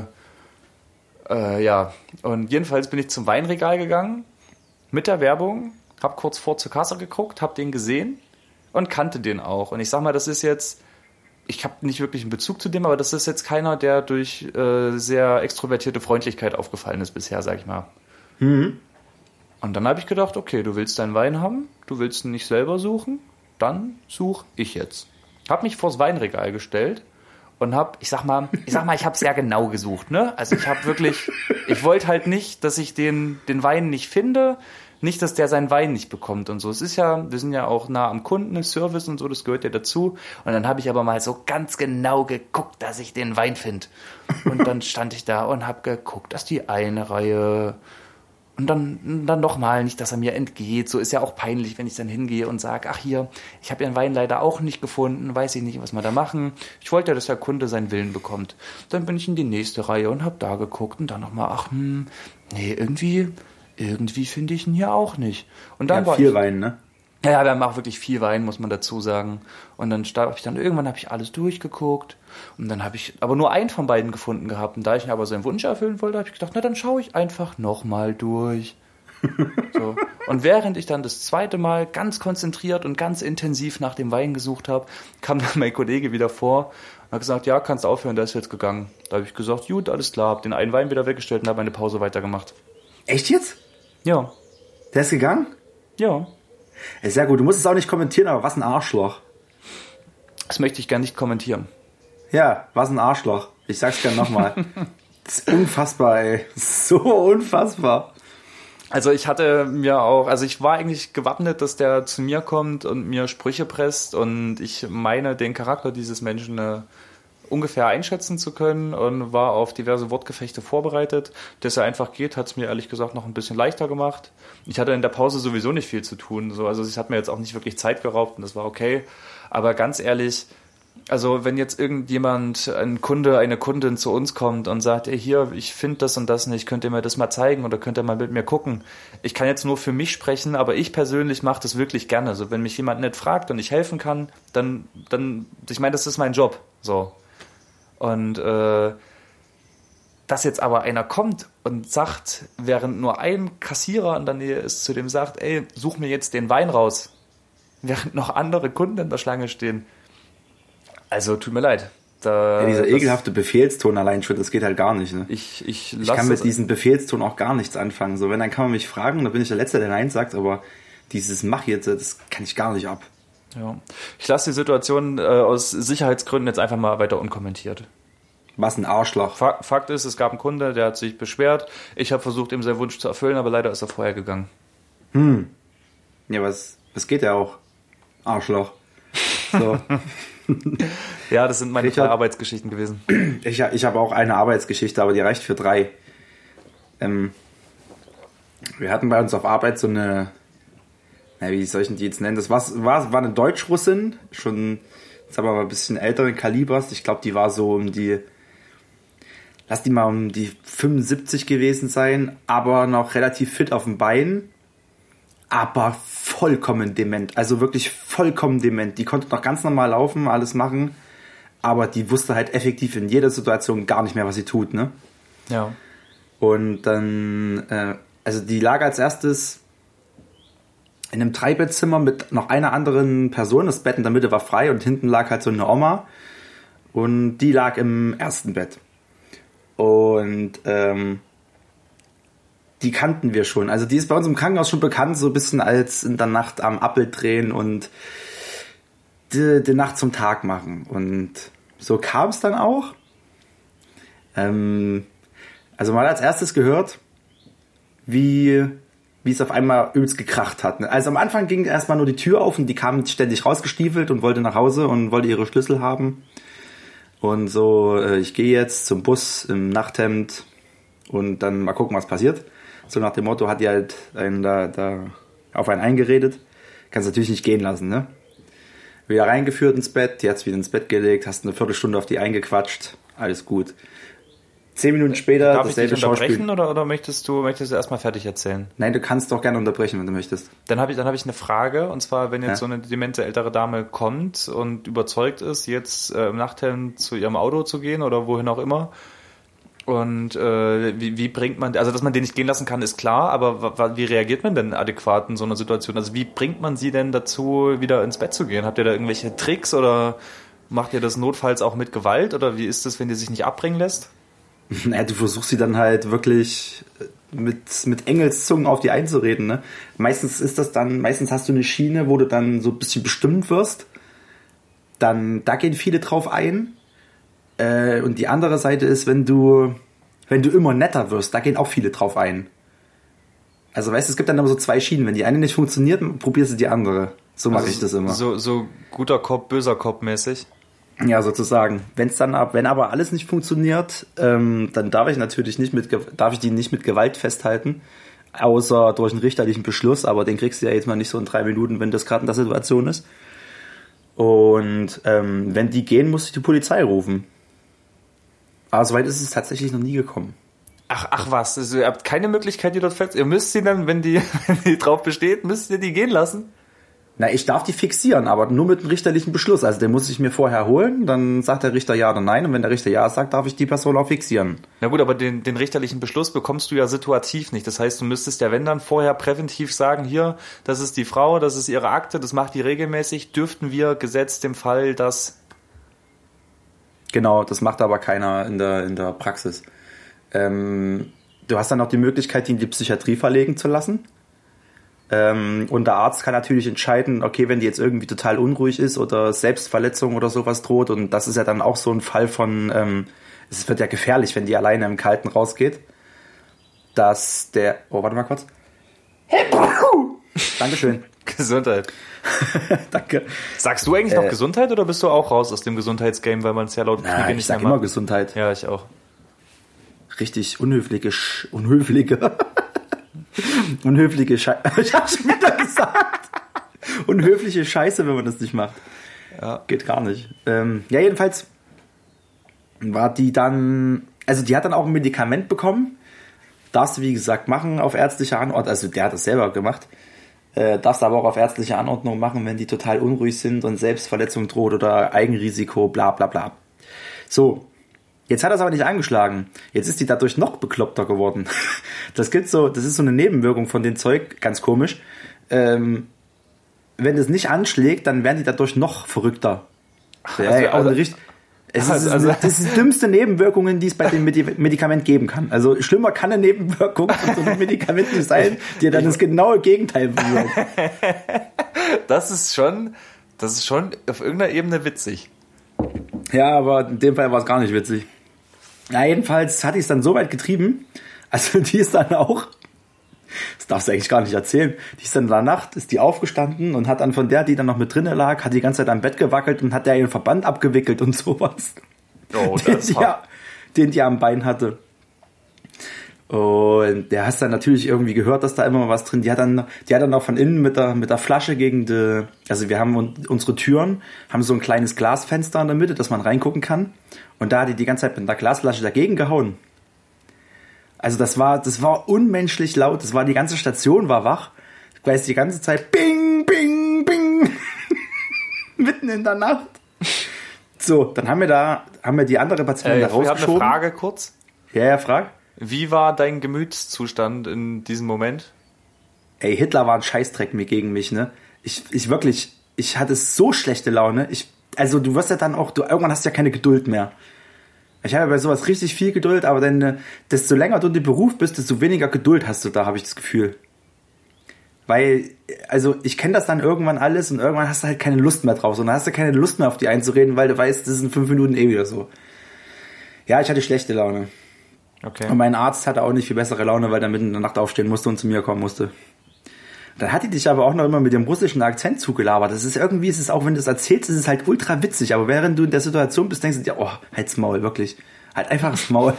und jedenfalls bin ich zum Weinregal gegangen mit der Werbung, habe kurz vor zur Kasse geguckt, habe den gesehen und kannte den auch. Und ich sag mal, das ist jetzt ich habe nicht wirklich einen Bezug zu dem, aber das ist jetzt keiner, der durch sehr extrovertierte Freundlichkeit aufgefallen ist bisher, sag ich mal. Mhm. Und dann habe ich gedacht, okay, du willst deinen Wein haben, du willst ihn nicht selber suchen, dann suche ich jetzt. Hab mich vors Weinregal gestellt und ich sag mal, ich habe sehr genau gesucht, ne? Also ich wollte halt nicht, dass ich den Wein nicht finde, nicht, dass der seinen Wein nicht bekommt und so. Es ist ja, wir sind ja auch nah am Kunden, Service und so, das gehört ja dazu. Und dann habe ich aber mal so ganz genau geguckt, dass ich den Wein finde. Und dann stand ich da und habe geguckt, dass die eine Reihe und dann nochmal, nicht, dass er mir entgeht. So ist ja auch peinlich, wenn ich dann hingehe und sage, ach hier, ich habe Ihren Wein leider auch nicht gefunden, weiß ich nicht, was wir da machen. Ich wollte ja, dass der Kunde seinen Willen bekommt. Dann bin ich in die nächste Reihe und habe da geguckt und dann nochmal, nee, irgendwie finde ich ihn hier auch nicht. Und dann war viel Wein, ne? Ja, wir haben auch wirklich viel Wein, muss man dazu sagen. Und dann irgendwann habe ich alles durchgeguckt. Und dann habe ich aber nur einen von beiden gefunden gehabt. Und da ich aber seinen Wunsch erfüllen wollte, habe ich gedacht, na, dann schaue ich einfach nochmal durch. So. Und während ich dann das zweite Mal ganz konzentriert und ganz intensiv nach dem Wein gesucht habe, kam dann mein Kollege wieder vor und hat gesagt, ja, kannst aufhören, der ist jetzt gegangen. Da habe ich gesagt, gut, alles klar, habe den einen Wein wieder weggestellt und habe meine Pause weitergemacht. Echt jetzt? Ja. Der ist gegangen? Ja. Ist ja gut, du musst es auch nicht kommentieren, aber was ein Arschloch. Das möchte ich gar nicht kommentieren. Ja, was ein Arschloch. Ich sag's gern nochmal. Das ist unfassbar, ey. So unfassbar. Also ich war eigentlich gewappnet, dass der zu mir kommt und mir Sprüche presst und ich meine, den Charakter dieses Menschen ungefähr einschätzen zu können und war auf diverse Wortgefechte vorbereitet. Dass er einfach geht, hat es mir ehrlich gesagt noch ein bisschen leichter gemacht. Ich hatte in der Pause sowieso nicht viel zu tun, also es hat mir jetzt auch nicht wirklich Zeit geraubt und das war okay. Aber ganz ehrlich, also wenn jetzt irgendjemand, eine Kundin zu uns kommt und sagt, ey, hier, ich finde das und das nicht, könnt ihr mir das mal zeigen oder könnt ihr mal mit mir gucken? Ich kann jetzt nur für mich sprechen, aber ich persönlich mache das wirklich gerne. Also wenn mich jemand nicht fragt und ich helfen kann, dann ich meine, das ist mein Job, so. Und dass jetzt aber einer kommt und sagt, während nur ein Kassierer in der Nähe ist, zu dem sagt, ey, such mir jetzt den Wein raus, während noch andere Kunden in der Schlange stehen. Also, tut mir leid. Dieser ekelhafte Befehlston allein schon, das geht halt gar nicht. Ne? Ich kann mit diesem Befehlston auch gar nichts anfangen. So, wenn, dann kann man mich fragen, dann bin ich der Letzte, der Nein sagt, aber dieses Mach jetzt, das kann ich gar nicht ab. Ja. Ich lasse die Situation aus Sicherheitsgründen jetzt einfach mal weiter unkommentiert. Was ein Arschloch. Fakt ist, es gab einen Kunde, der hat sich beschwert. Ich habe versucht, ihm seinen Wunsch zu erfüllen, aber leider ist er vorher gegangen. Ja, was geht ja auch? Arschloch. So. Ja, das sind meine 3 Arbeitsgeschichten gewesen. Ich habe auch eine Arbeitsgeschichte, aber die reicht für 3. Wir hatten bei uns auf Arbeit so eine, wie soll ich denn die jetzt nennen? Das war eine Deutsch-Russin, schon, sagen wir mal, ein bisschen älteren Kalibers. Ich glaube, die war so um die 75 gewesen sein, aber noch relativ fit auf dem Bein, aber vollkommen dement, also wirklich vollkommen dement. Die konnte noch ganz normal laufen, alles machen, aber die wusste halt effektiv in jeder Situation gar nicht mehr, was sie tut, ne? Ja. Und dann, also die lag als erstes in einem 3-Bettzimmer mit noch einer anderen Person. Das Bett in der Mitte war frei und hinten lag halt so eine Oma. Und die lag im ersten Bett. Und die kannten wir schon. Also die ist bei uns im Krankenhaus schon bekannt, so ein bisschen als in der Nacht am Appel drehen und die Nacht zum Tag machen. Und so kam es dann auch. Also mal als erstes gehört, wie es auf einmal übelst gekracht hat. Also am Anfang ging erstmal nur die Tür auf und die kam ständig rausgestiefelt und wollte nach Hause und wollte ihre Schlüssel haben. Und so, ich gehe jetzt zum Bus im Nachthemd und dann mal gucken, was passiert. So nach dem Motto hat die halt einen da auf einen eingeredet. Kannst natürlich nicht gehen lassen, ne? Wieder reingeführt ins Bett, die hat's wieder ins Bett gelegt, hast eine Viertelstunde auf die eingequatscht, alles gut. 10 Minuten später Darf dasselbe ich dich unterbrechen oder möchtest du erstmal fertig erzählen? Nein, du kannst doch gerne unterbrechen, wenn du möchtest. Dann habe ich eine Frage, und zwar, wenn jetzt so eine demente ältere Dame kommt und überzeugt ist, jetzt im Nachthemd zu ihrem Auto zu gehen oder wohin auch immer, und wie bringt man, also dass man den nicht gehen lassen kann, ist klar, aber wie reagiert man denn adäquat in so einer Situation? Also wie bringt man sie denn dazu, wieder ins Bett zu gehen? Habt ihr da irgendwelche Tricks oder Macht ihr das notfalls auch mit Gewalt oder wie ist das, wenn die sich nicht abbringen lässt? Naja, du versuchst sie dann halt wirklich mit Engelszungen auf die einzureden, ne? Meistens hast du eine Schiene, wo du dann so ein bisschen bestimmt wirst. Dann, da gehen viele drauf ein. Und die andere Seite ist, wenn du immer netter wirst, da gehen auch viele drauf ein. Also weißt du, es gibt dann immer so zwei Schienen. Wenn die eine nicht funktioniert, probierst du die andere. So mache ich das immer. So guter Cop, böser Cop mäßig. Ja, sozusagen. Wenn aber alles nicht funktioniert, dann darf ich die nicht mit Gewalt festhalten, außer durch einen richterlichen Beschluss, aber den kriegst du ja jetzt mal nicht so in 3 Minuten, wenn das gerade in der Situation ist. Und wenn die gehen, muss ich die Polizei rufen. Aber soweit ist es tatsächlich noch nie gekommen. Ach was, also ihr habt keine Möglichkeit, die dort fest... Ihr müsst sie dann, wenn die drauf besteht, müsst ihr die gehen lassen? Na, ich darf die fixieren, aber nur mit einem richterlichen Beschluss. Also den muss ich mir vorher holen, dann sagt der Richter ja oder nein. Und wenn der Richter ja sagt, darf ich die Person auch fixieren. Na gut, aber den richterlichen Beschluss bekommst du ja situativ nicht. Das heißt, du müsstest ja, wenn dann, vorher präventiv sagen, hier, das ist die Frau, das ist ihre Akte, das macht die regelmäßig. Dürften wir gesetzt im Fall, dass... Genau, das macht aber keiner in der Praxis. Du hast dann auch die Möglichkeit, die in die Psychiatrie verlegen zu lassen. Und der Arzt kann natürlich entscheiden, okay, wenn die jetzt irgendwie total unruhig ist oder Selbstverletzung oder sowas droht, und das ist ja dann auch so ein Fall von, es wird ja gefährlich, wenn die alleine im Kalten rausgeht, dass der, warte mal kurz. Dankeschön. Gesundheit. Danke. Sagst du eigentlich noch Gesundheit oder bist du auch raus aus dem Gesundheitsgame, weil man es ja laut Kriege nicht mehr macht? Ich sag immer Gesundheit. Ja, ich auch. Richtig unhöfliche Scheiße. Ich hab's schon wieder gesagt. Unhöfliche Scheiße, wenn man das nicht macht. Ja. Geht gar nicht. Ja, jedenfalls war die dann, also die hat dann auch ein Medikament bekommen. Darfst du, wie gesagt, machen auf ärztliche Anordnung. Also der hat das selber gemacht. Darfst aber auch auf ärztliche Anordnung machen, wenn die total unruhig sind und Selbstverletzung droht oder Eigenrisiko, bla bla bla. So. Jetzt hat er es aber nicht angeschlagen. Jetzt ist die dadurch noch bekloppter geworden. Das ist so eine Nebenwirkung von dem Zeug, ganz komisch. Wenn es nicht anschlägt, dann werden die dadurch noch verrückter. Das ist die dümmste Nebenwirkungen, die es bei dem Medikament geben kann. Also schlimmer kann eine Nebenwirkung von so einem Medikament nicht sein, die dann das genaue Gegenteil bewirkt. Das ist schon auf irgendeiner Ebene witzig. Ja, aber in dem Fall war es gar nicht witzig. Na, jedenfalls hat die es dann so weit getrieben, also die ist dann auch, das darfst du eigentlich gar nicht erzählen, die ist dann in der Nacht, ist die aufgestanden und hat dann von der, die dann noch mit drinnen lag, hat die ganze Zeit am Bett gewackelt und hat der ihren Verband abgewickelt und sowas. Oh, den die am Bein hatte. Und der hast dann natürlich irgendwie gehört, dass da immer mal was drin. Die hat dann auch von innen mit der Flasche also wir haben unsere Türen, haben so ein kleines Glasfenster in der Mitte, dass man reingucken kann. Und da hat die ganze Zeit mit einer Glasflasche dagegen gehauen. Also das war unmenschlich laut. Die ganze Station war wach. Ich weiß, die ganze Zeit bing, bing, bing. Mitten in der Nacht. So, dann haben wir die andere Patientin da rausgeschoben. Ich habe eine Frage kurz. Ja, frag. Wie war dein Gemütszustand in diesem Moment? Ey, Hitler war ein Scheißdreck gegen mich, ne? Ich hatte so schlechte Laune. Also du wirst ja dann auch, irgendwann hast du ja keine Geduld mehr. Ich habe ja bei sowas richtig viel Geduld, aber dann, desto länger du in dem Beruf bist, desto weniger Geduld hast du da, habe ich das Gefühl. Weil, also ich kenne das dann irgendwann alles und irgendwann hast du halt keine Lust mehr drauf. Und dann hast du keine Lust mehr auf die einzureden, weil du weißt, das ist in 5 Minuten wieder so. Ja, ich hatte schlechte Laune. Okay. Und mein Arzt hatte auch nicht viel bessere Laune, weil er mitten in der Nacht aufstehen musste und zu mir kommen musste. Dann hat die dich aber auch noch immer mit dem russischen Akzent zugelabert. Es ist auch, wenn du es erzählst, ist es halt ultra witzig. Aber während du in der Situation bist, denkst du dir, oh, halt's Maul, wirklich. Halt einfach das Maul.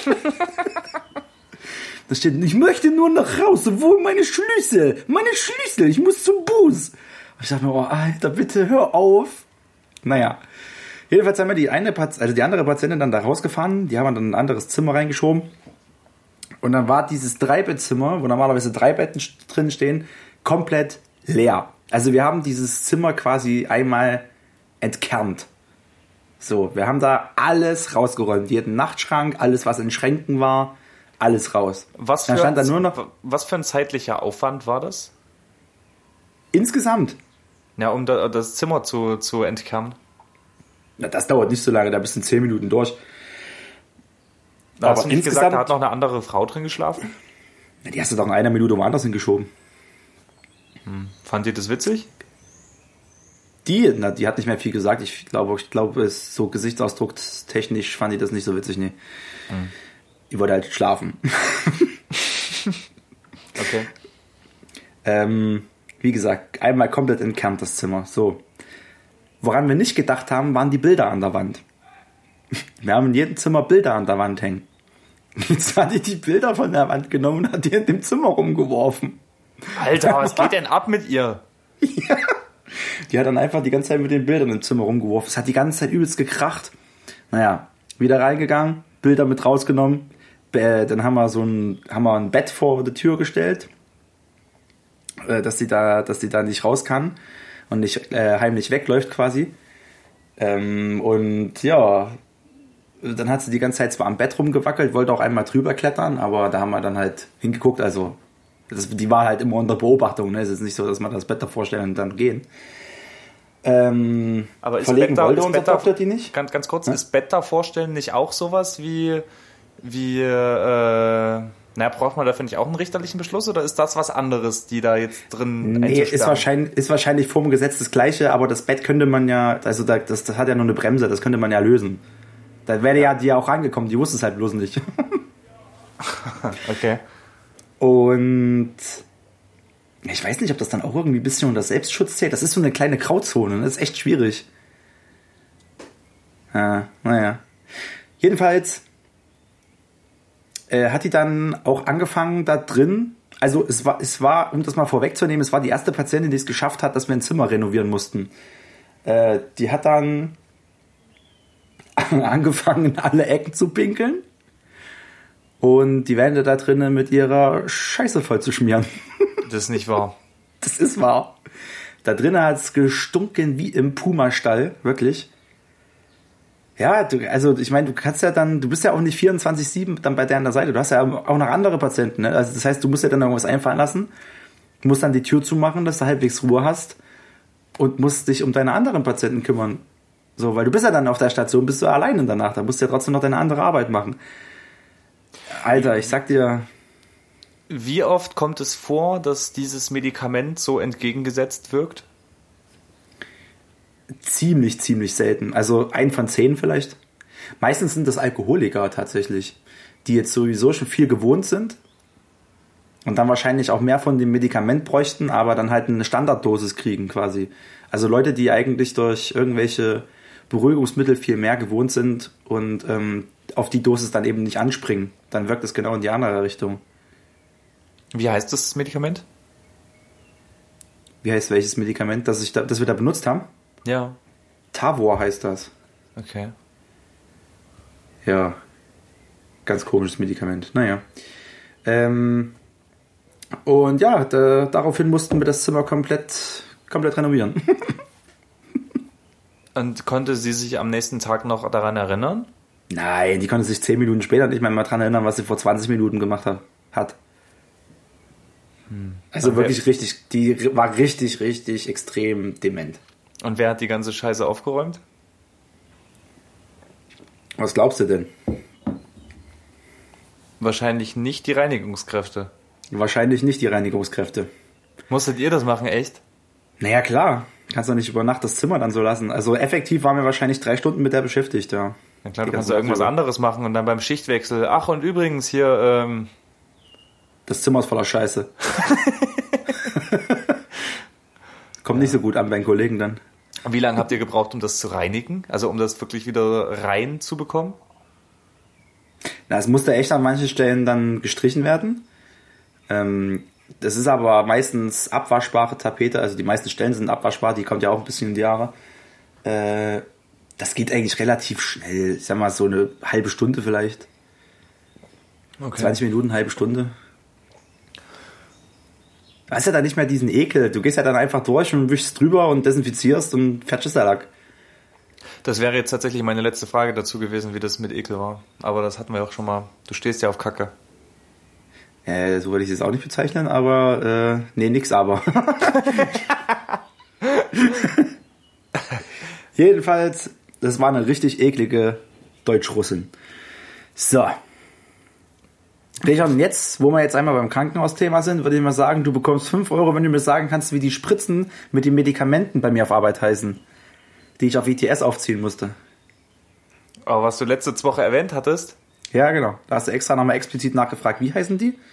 Da steht, ich möchte nur nach Hause. Wo meine Schlüssel? Meine Schlüssel, ich muss zum Bus. Und ich dachte mir, oh, Alter, bitte hör auf. Naja. Jedenfalls haben wir die andere Patientin dann da rausgefahren, die haben wir dann in ein anderes Zimmer reingeschoben. Und dann war dieses 3-Bettzimmer, wo normalerweise 3 Betten drin stehen, komplett leer. Also wir haben dieses Zimmer quasi einmal entkernt. So, wir haben da alles rausgeräumt. Jeden Nachtschrank, alles was in Schränken war, alles raus. Was für ein zeitlicher Aufwand war das? Insgesamt? Ja, um das Zimmer zu entkernen. Na, das dauert nicht so lange, da bist du in 10 Minuten durch. Da hast du nicht gesagt, da hat noch eine andere Frau drin geschlafen? Na, die hast du doch in einer Minute woanders hingeschoben. Fand ihr das witzig? Die hat nicht mehr viel gesagt. Ich glaube, es so gesichtsausdruckstechnisch fand die das nicht so witzig, nee. Die wollte halt schlafen. Okay. Wie gesagt, einmal komplett entkernt das Zimmer. So. Woran wir nicht gedacht haben, waren die Bilder an der Wand. Wir haben in jedem Zimmer Bilder an der Wand hängen. Jetzt hat die Bilder von der Wand genommen und hat die in dem Zimmer rumgeworfen. Alter, was geht denn ab mit ihr? Ja. Die hat dann einfach die ganze Zeit mit den Bildern im Zimmer rumgeworfen. Es hat die ganze Zeit übelst gekracht. Naja, wieder reingegangen, Bilder mit rausgenommen. Dann haben wir ein Bett vor die Tür gestellt, dass sie da nicht raus kann und nicht heimlich wegläuft quasi. Und ja, dann hat sie die ganze Zeit zwar am Bett rumgewackelt, wollte auch einmal drüber klettern, aber da haben wir dann halt hingeguckt, also die war halt immer unter Beobachtung, ne? Es ist nicht so, dass man das Bett da vorstellen und dann gehen. Aber ist verlegen Bett wollte unser Tochter die nicht? Ganz kurz, ist Bett da vorstellen nicht auch sowas wie braucht man dafür nicht auch einen richterlichen Beschluss oder ist das was anderes, die da jetzt drin Nee, ist wahrscheinlich vom Gesetz das Gleiche, aber das Bett könnte man ja, also das hat ja nur eine Bremse, das könnte man ja lösen. Da wäre ja die auch rangekommen, die wusste es halt bloß nicht. Okay. Und ich weiß nicht, ob das dann auch irgendwie ein bisschen unter Selbstschutz zählt. Das ist so eine kleine Grauzone, das ist echt schwierig. Ja, naja. Jedenfalls hat die dann auch angefangen da drin, also es war, um das mal vorwegzunehmen, es war die erste Patientin, die es geschafft hat, dass wir ein Zimmer renovieren mussten. Die hat dann angefangen, in alle Ecken zu pinkeln und die Wände da drinnen mit ihrer Scheiße voll zu schmieren. Das ist nicht wahr. Das ist wahr. Da drinnen hat es gestunken wie im Puma-Stall, wirklich. Ja, ich meine, du bist ja auch nicht 24/7 dann bei der an der Seite. Du hast ja auch noch andere Patienten. Ne? Also das heißt, du musst ja dann irgendwas einfallen lassen. Du musst dann die Tür zumachen, dass du halbwegs Ruhe hast und musst dich um deine anderen Patienten kümmern. So, weil du bist ja dann auf der Station, bist du alleine danach. Da musst du ja trotzdem noch deine andere Arbeit machen. Alter, ich sag dir... Wie oft kommt es vor, dass dieses Medikament so entgegengesetzt wirkt? Ziemlich selten. Also 1 von 10 vielleicht. Meistens sind das Alkoholiker tatsächlich, die jetzt sowieso schon viel gewohnt sind und dann wahrscheinlich auch mehr von dem Medikament bräuchten, aber dann halt eine Standarddosis kriegen quasi. Also Leute, die eigentlich durch irgendwelche Beruhigungsmittel viel mehr gewohnt sind und auf die Dosis dann eben nicht anspringen. Dann wirkt es genau in die andere Richtung. Wie heißt das Medikament? Wie heißt welches Medikament, das wir da benutzt haben? Ja. Tavor heißt das. Okay. Ja. Ganz komisches Medikament. Naja. Und ja, daraufhin mussten wir das Zimmer komplett renovieren. Und konnte sie sich am nächsten Tag noch daran erinnern? Nein, die konnte sich 10 Minuten später nicht mehr daran erinnern, was sie vor 20 Minuten gemacht hat. Also wirklich richtig, die war richtig extrem dement. Und wer hat die ganze Scheiße aufgeräumt? Was glaubst du denn? Wahrscheinlich nicht die Reinigungskräfte. Wahrscheinlich nicht die Reinigungskräfte. Musstet ihr das machen, echt? Naja, klar. Kannst doch nicht über Nacht das Zimmer dann so lassen. Also effektiv waren wir wahrscheinlich 3 Stunden mit der beschäftigt, ja. Na klar, du kannst ja irgendwas anderes machen und dann beim Schichtwechsel. Ach, und übrigens hier, das Zimmer ist voller Scheiße. Kommt nicht so gut an bei den Kollegen dann. Wie lange habt ihr gebraucht, um das zu reinigen? Also um das wirklich wieder rein zu bekommen? Na, es musste echt an manchen Stellen dann gestrichen werden. Das ist aber meistens abwaschbare Tapete, also die meisten Stellen sind abwaschbar, die kommt ja auch ein bisschen in die Jahre. Das geht eigentlich relativ schnell, ich sag mal so eine halbe Stunde vielleicht. Okay. 20 Minuten, halbe Stunde. Du hast ja dann nicht mehr diesen Ekel. Du gehst ja dann einfach durch und wischst drüber und desinfizierst und fertig ist der Lack. Das wäre jetzt tatsächlich meine letzte Frage dazu gewesen, wie das mit Ekel war. Aber das hatten wir auch schon mal. Du stehst ja auf Kacke. So würde ich es jetzt auch nicht bezeichnen, aber nee, nix aber. Jedenfalls Das war eine richtig eklige Deutsch-Russin. So. Richard, und jetzt, wo wir jetzt einmal beim Krankenhausthema sind, würde ich mal sagen, du bekommst 5 Euro, wenn du mir sagen kannst, wie die Spritzen mit den Medikamenten bei mir auf Arbeit heißen, die ich auf ITS aufziehen musste. Aber was du letzte Woche erwähnt hattest? Ja, genau. Da hast du extra nochmal explizit nachgefragt. Wie heißen die?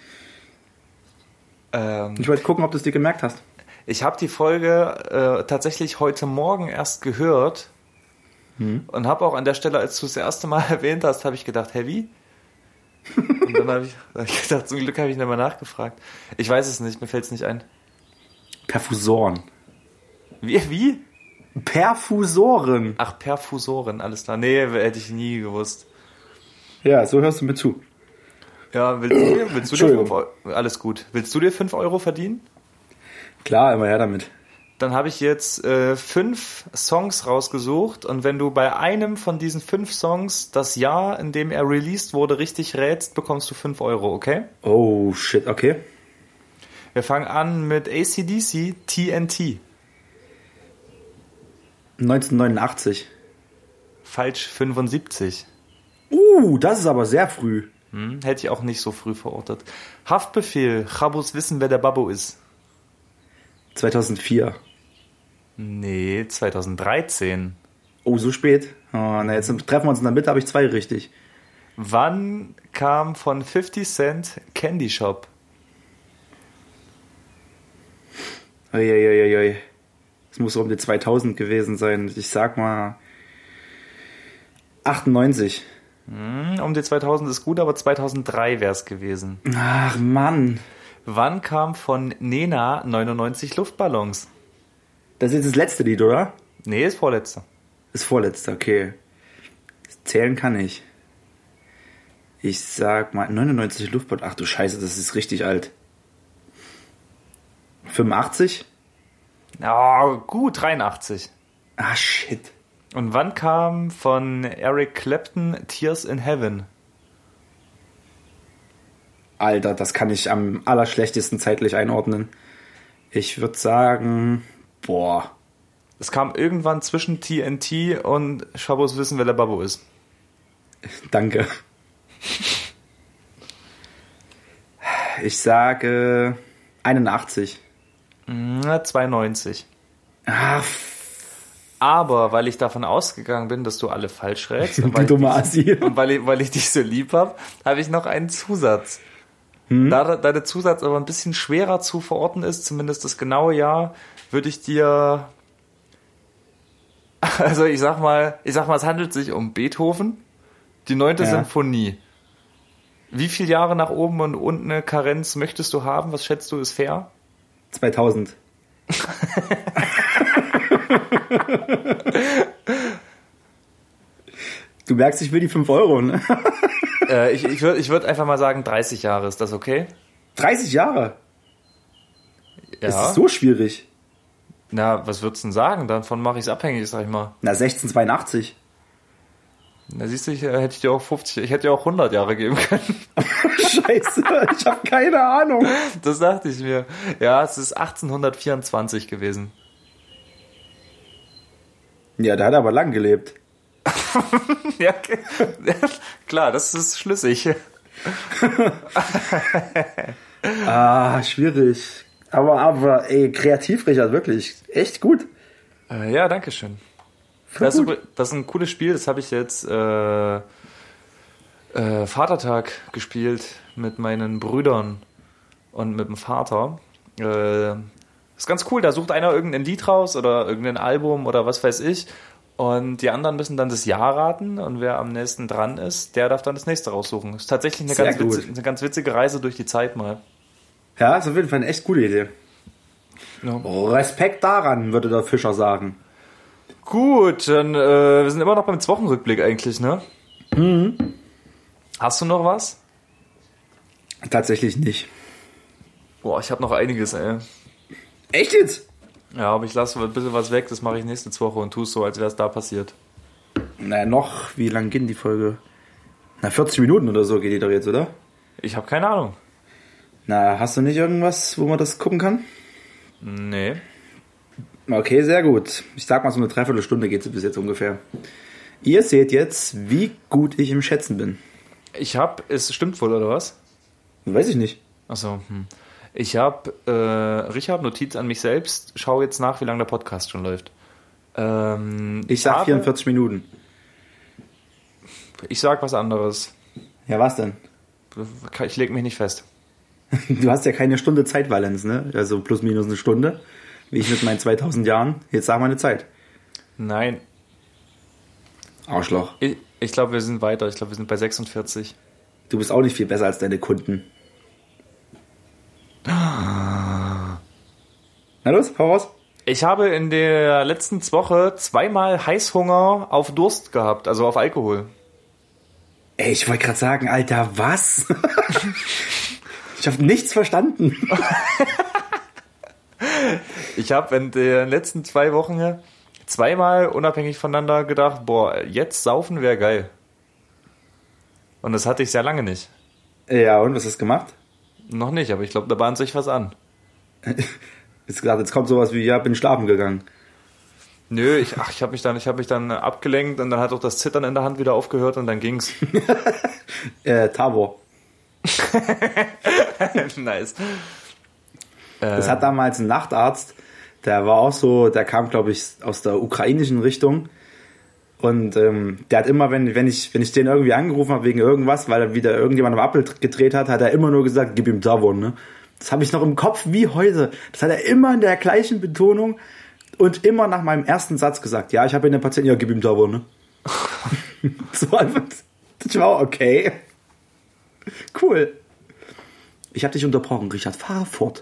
Ich wollte gucken, ob du es dir gemerkt hast. Ich habe die Folge tatsächlich heute Morgen erst gehört und habe auch an der Stelle, als du es das erste Mal erwähnt hast, habe ich gedacht, hä, wie? Und dann habe ich gedacht, zum Glück habe ich nicht mehr nachgefragt. Ich weiß es nicht, mir fällt es nicht ein. Perfusoren. Wie? Perfusoren. Ach, Perfusoren, alles klar. Nee, hätte ich nie gewusst. Ja, so hörst du mir zu. Ja, willst du dir 5 Euro? Alles gut. Willst du dir 5 Euro verdienen? Klar, immer her damit. Dann habe ich jetzt 5 Songs rausgesucht und wenn du bei einem von diesen 5 Songs das Jahr, in dem er released wurde, richtig rätst, bekommst du 5 Euro, okay? Oh, shit, okay. Wir fangen an mit AC/DC, TNT. 1989. Falsch, 75. Das ist aber sehr früh. Hätte ich auch nicht so früh verortet. Haftbefehl, Chabos wissen, wer der Babbo ist. 2004. Nee, 2013. Oh, so spät? Oh, na, jetzt treffen wir uns in der Mitte, habe ich 2 richtig. Wann kam von 50 Cent Candy Shop? Uiuiuiui. Es muss um die 2000 gewesen sein. Ich sag mal 98. Um die 2000 ist gut, aber 2003 wäre es gewesen. Ach, Mann. Wann kam von Nena 99 Luftballons? Das ist jetzt das letzte Lied, oder? Nee, ist vorletzter. Das vorletzte, okay. Zählen kann ich. Ich sag mal 99 Luftballons. Ach du Scheiße, das ist richtig alt. 85? Oh, gut, 83. Ah, shit. Und wann kam von Eric Clapton Tears in Heaven? Alter, das kann ich am allerschlechtesten zeitlich einordnen. Ich würde sagen, boah. Es kam irgendwann zwischen TNT und Chabos wissen, wer der Babbo ist. Danke. Ich sage 81. 92. Ah, Aber weil ich davon ausgegangen bin, dass du alle falsch rätst und weil ich dich so lieb habe, habe ich noch einen Zusatz. Da dein Zusatz aber ein bisschen schwerer zu verorten ist, zumindest das genaue Jahr, würde ich dir, also ich sag mal, es handelt sich um Beethoven, die 9. Symphonie. Wie viele Jahre nach oben und unten eine Karenz möchtest du haben? Was schätzt du, ist fair? 2000. Du merkst, ich will die 5 Euro, ne? Ich würd einfach mal sagen 30 Jahre, ist das okay? 30 Jahre? Ja. Das ist so schwierig. Na, was würdest du denn sagen? Davon mache ich es abhängig, sag ich mal. Na, 1682. Na, siehst du, ich hätte dir auch 100 Jahre geben können. Scheiße, ich habe keine Ahnung. Das dachte ich mir. Ja, es ist 1824 gewesen. Ja, da hat er aber lang gelebt. Ja, okay. Klar, das ist schlüssig. Schwierig. Aber ey, kreativ, Richard, wirklich. Echt gut. Ja, danke schön. Das ist ein cooles Spiel, das habe ich jetzt Vatertag gespielt mit meinen Brüdern und mit dem Vater. Ist ganz cool, da sucht einer irgendein Lied raus oder irgendein Album oder was weiß ich und die anderen müssen dann das Jahr raten und wer am nächsten dran ist, der darf dann das nächste raussuchen. Ist tatsächlich eine ganz witzige Reise durch die Zeit mal. Ja, ist auf jeden Fall eine echt gute Idee. Ja. Respekt daran, würde der Fischer sagen. Gut, dann wir sind immer noch beim Wochenrückblick eigentlich, ne? Mhm. Hast du noch was? Tatsächlich nicht. Boah, ich habe noch einiges, ey. Echt jetzt? Ja, aber ich lasse ein bisschen was weg, das mache ich nächste Woche und tue es so, als wäre es da passiert. Na, wie lang geht die Folge? Na, 40 Minuten oder so geht die doch jetzt, oder? Ich habe keine Ahnung. Na, hast du nicht irgendwas, wo man das gucken kann? Nee. Okay, sehr gut. Ich sag mal, so eine Dreiviertelstunde geht es bis jetzt ungefähr. Ihr seht jetzt, wie gut ich im Schätzen bin. Es stimmt wohl, oder was? Weiß ich nicht. Achso, Ich habe, Richard, Notiz an mich selbst, schau jetzt nach, wie lange der Podcast schon läuft. Ich sag 44 Minuten. Ich sag was anderes. Ja, was denn? Ich leg mich nicht fest. Du hast ja keine Stunde Zeitvalenz, ne? Also plus minus eine Stunde. Wie ich mit meinen 2000 Jahren. Jetzt sag mal eine Zeit. Nein. Arschloch. Ich glaube, wir sind weiter. Ich glaube, wir sind bei 46. Du bist auch nicht viel besser als deine Kunden. Na los, hau raus. Ich habe in der letzten Woche 2-mal Heißhunger auf Durst gehabt, also auf Alkohol. Ey, ich wollte gerade sagen, Alter, was? Ich habe nichts verstanden. Ich habe in den letzten 2 Wochen 2-mal unabhängig voneinander gedacht, boah, jetzt saufen wäre geil. Und das hatte ich sehr lange nicht. Ja, und was hast du gemacht? Noch nicht, aber ich glaube, da bahnt sich was an. Jetzt gesagt, jetzt kommt sowas wie, ja, bin schlafen gegangen. Nö, ich habe mich dann abgelenkt und dann hat auch das Zittern in der Hand wieder aufgehört und dann ging's. Tabor. Nice. Das hat damals ein Nachtarzt, der war auch so, der kam, glaube ich, aus der ukrainischen Richtung. Und der hat immer, wenn ich den irgendwie angerufen habe wegen irgendwas, weil er wieder irgendjemand am Appel gedreht hat, hat er immer nur gesagt, gib ihm Tabor, ne? Das habe ich noch im Kopf wie heute. Das hat er immer in der gleichen Betonung und immer nach meinem ersten Satz gesagt. Ja, ich habe in den Patienten, ja, gib ihm Tabor, ne? So einfach, das war okay. Cool. Ich habe dich unterbrochen, Richard. Fahr fort.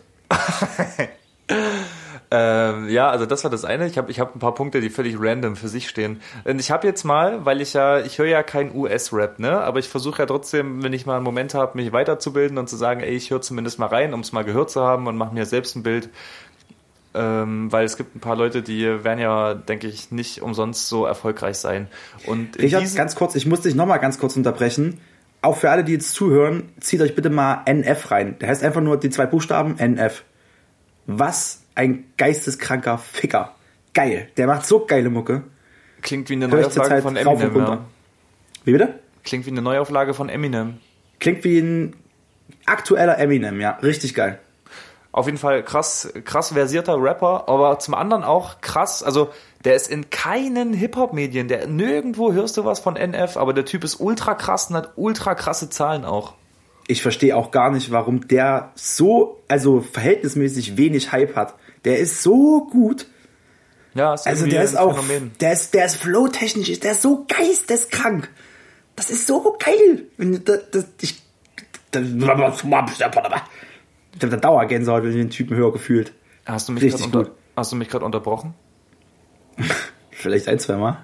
Ja, also das war das eine. Ich hab ein paar Punkte, die völlig random für sich stehen. Und ich habe jetzt mal, weil ich höre ja kein US-Rap, ne? Aber ich versuche ja trotzdem, wenn ich mal einen Moment habe, mich weiterzubilden und zu sagen, ey, ich höre zumindest mal rein, um es mal gehört zu haben und mache mir selbst ein Bild. Weil es gibt ein paar Leute, die werden ja, denke ich, nicht umsonst so erfolgreich sein. Und Richard, ganz kurz, ich muss dich nochmal ganz kurz unterbrechen. Auch für alle, die jetzt zuhören, zieht euch bitte mal NF rein. Der heißt einfach nur die 2 Buchstaben NF. Was ein geisteskranker Ficker. Geil. Der macht so geile Mucke. Klingt wie eine Neuauflage von Eminem, ja. Wie bitte? Klingt wie eine Neuauflage von Eminem. Klingt wie ein aktueller Eminem, ja. Richtig geil. Auf jeden Fall krass versierter Rapper, aber zum anderen auch krass, also der ist in keinen Hip-Hop-Medien, nirgendwo hörst du was von NF, aber der Typ ist ultra krass und hat ultra krasse Zahlen auch. Ich verstehe auch gar nicht, warum der so, also verhältnismäßig wenig Hype hat. Der ist so gut. Ja, ist also der ist auch, Phänomen. Der ist flow-technisch, der ist so geisteskrank. Das ist so geil. Ich habe da Dauergänsehaut, wenn ich den Typen höher gefühlt. Hast du mich gerade unterbrochen? Vielleicht 1-2 Mal.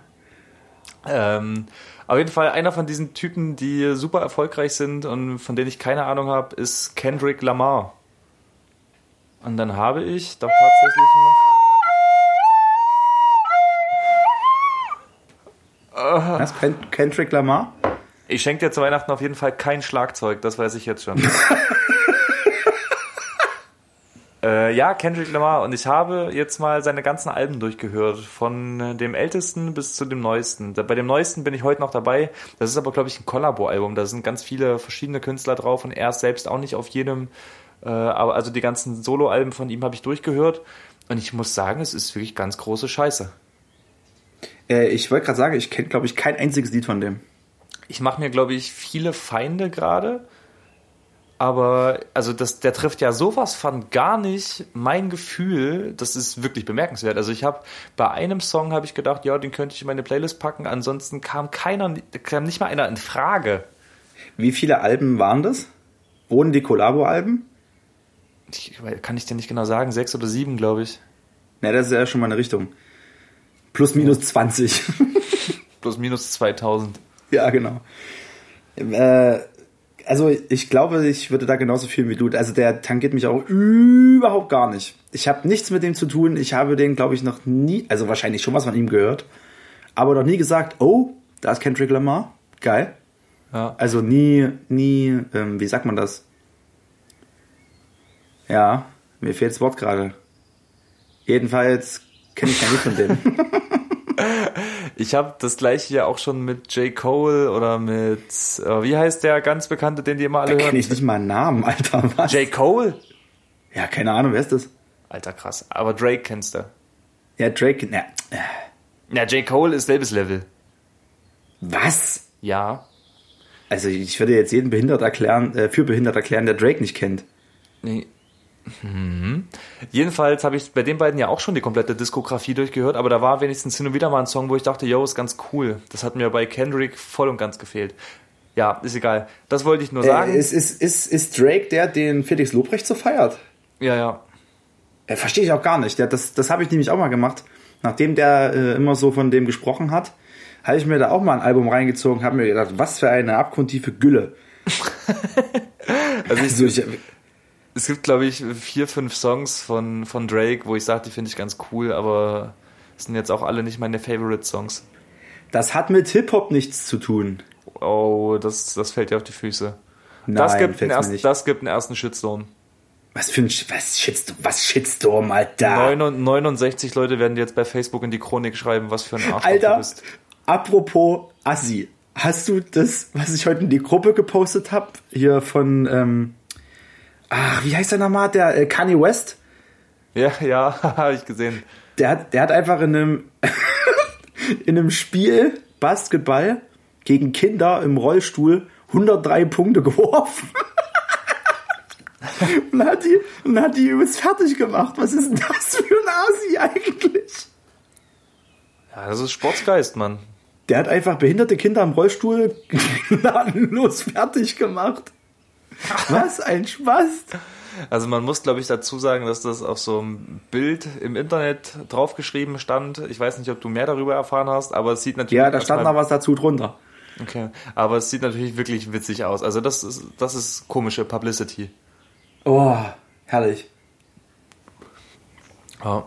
Auf jeden Fall einer von diesen Typen, die super erfolgreich sind und von denen ich keine Ahnung habe, ist Kendrick Lamar. Und dann habe ich doch tatsächlich noch... Was? Kendrick Lamar? Ich schenke dir zu Weihnachten auf jeden Fall kein Schlagzeug, das weiß ich jetzt schon. Ja, Kendrick Lamar. Und ich habe jetzt mal seine ganzen Alben durchgehört. Von dem ältesten bis zu dem neuesten. Bei dem neuesten bin ich heute noch dabei. Das ist aber, glaube ich, ein Kollabo-Album. Da sind ganz viele verschiedene Künstler drauf und er ist selbst auch nicht auf jedem. Aber also die ganzen Solo-Alben von ihm habe ich durchgehört. Und ich muss sagen, es ist wirklich ganz große Scheiße. Ich wollte gerade sagen, ich kenne, glaube ich, kein einziges Lied von dem. Ich mache mir, glaube ich, viele Feinde gerade. Aber also der trifft ja sowas von gar nicht mein Gefühl. Das ist wirklich bemerkenswert. Also bei einem Song habe ich gedacht, ja, den könnte ich in meine Playlist packen. Ansonsten kam nicht mal einer in Frage. Wie viele Alben waren das? Ohne die Kollabo-Alben? Kann ich dir nicht genau sagen. 6 oder 7, glaube ich. Na, das ist ja schon mal eine Richtung. Plus minus 20. Plus minus 2000. Ja, genau. Also ich glaube, ich würde da genauso fühlen wie du. Also der tangiert mich auch überhaupt gar nicht. Ich habe nichts mit dem zu tun. Ich habe den, glaube ich, noch nie, also wahrscheinlich schon was von ihm gehört, aber noch nie gesagt, oh, da ist Kendrick Lamar. Geil. Ja. Also nie, wie sagt man das? Ja, mir fehlt das Wort gerade. Jedenfalls kenne ich kein Lied von dem. Ich habe das gleiche ja auch schon mit J. Cole oder mit, wie heißt der ganz bekannte, den die immer alle Da hören? kenne ich nicht mal einen Namen, Alter. Was? J. Cole? Ja, keine Ahnung, wer ist das? Alter, krass. Aber Drake kennst du. Ja, Drake, Ja, J. Cole ist selbes Level. Was? Ja. Also ich würde jetzt jeden für behindert erklären, der Drake nicht kennt. Nee. Jedenfalls habe ich bei den beiden ja auch schon die komplette Diskografie durchgehört, aber da war wenigstens hin und wieder mal ein Song, wo ich dachte, yo, ist ganz cool. Das hat mir bei Kendrick voll und ganz gefehlt. Ja, ist egal. Das wollte ich nur sagen. Ist Drake der, den Felix Lobrecht so feiert? Ja. Verstehe ich auch gar nicht. Das habe ich nämlich auch mal gemacht. Nachdem der immer so von dem gesprochen hat, habe ich mir da auch mal ein Album reingezogen, habe mir gedacht, was für eine abgrundtiefe Gülle. Also es gibt, glaube ich, 4, 5 Songs von Drake, wo ich sage, die finde ich ganz cool, aber es sind jetzt auch alle nicht meine Favorite-Songs. Das hat mit Hip-Hop nichts zu tun. Oh, das fällt dir auf die Füße. Nein, das gibt einen ersten Shitstorm. Was Shitstorm, Alter? 69 Leute werden jetzt bei Facebook in die Chronik schreiben, was für ein Arschloch Alter, du bist. Apropos Assi. Hast du das, was ich heute in die Gruppe gepostet habe, hier von, wie heißt der nochmal? Der Kanye West? Ja, habe ich gesehen. Der hat einfach in einem Spiel Basketball gegen Kinder im Rollstuhl 103 Punkte geworfen. und hat die übelst fertig gemacht. Was ist denn das für ein Asi eigentlich? Ja, das ist Sportsgeist, Mann. Der hat einfach behinderte Kinder im Rollstuhl gnadenlos fertig gemacht. Was ein Spaß. Also man muss, glaube ich, dazu sagen, dass das auf so einem Bild im Internet draufgeschrieben stand. Ich weiß nicht, ob du mehr darüber erfahren hast, aber es sieht natürlich... Ja, da stand noch was dazu drunter. Okay, aber es sieht natürlich wirklich witzig aus. Also das ist komische Publicity. Oh, herrlich. Oh.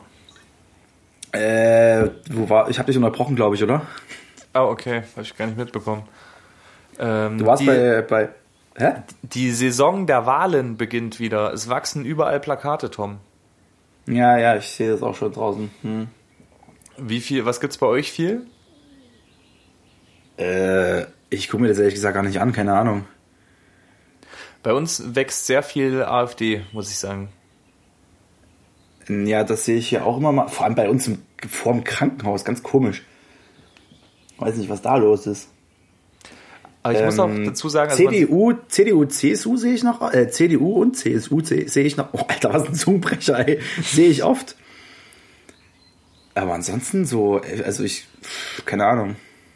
Ich habe dich unterbrochen, glaube ich, oder? Okay, habe ich gar nicht mitbekommen. Du warst bei... Hä? Die Saison der Wahlen beginnt wieder. Es wachsen überall Plakate, Tom. Ja, ich sehe das auch schon draußen. Wie viel, was gibt's bei euch viel? Ich gucke mir das ehrlich gesagt gar nicht an, keine Ahnung. Bei uns wächst sehr viel AfD, muss ich sagen. Ja, das sehe ich hier auch immer mal. Vor allem bei uns vor dem Krankenhaus, ganz komisch. Weiß nicht, was da los ist. Aber ich muss auch dazu sagen... Also CDU, CSU sehe ich noch. CDU und CSU sehe ich noch. Oh, Alter, was ein Zungenbrecher, ey. Sehe ich oft. Aber ansonsten so, also keine Ahnung.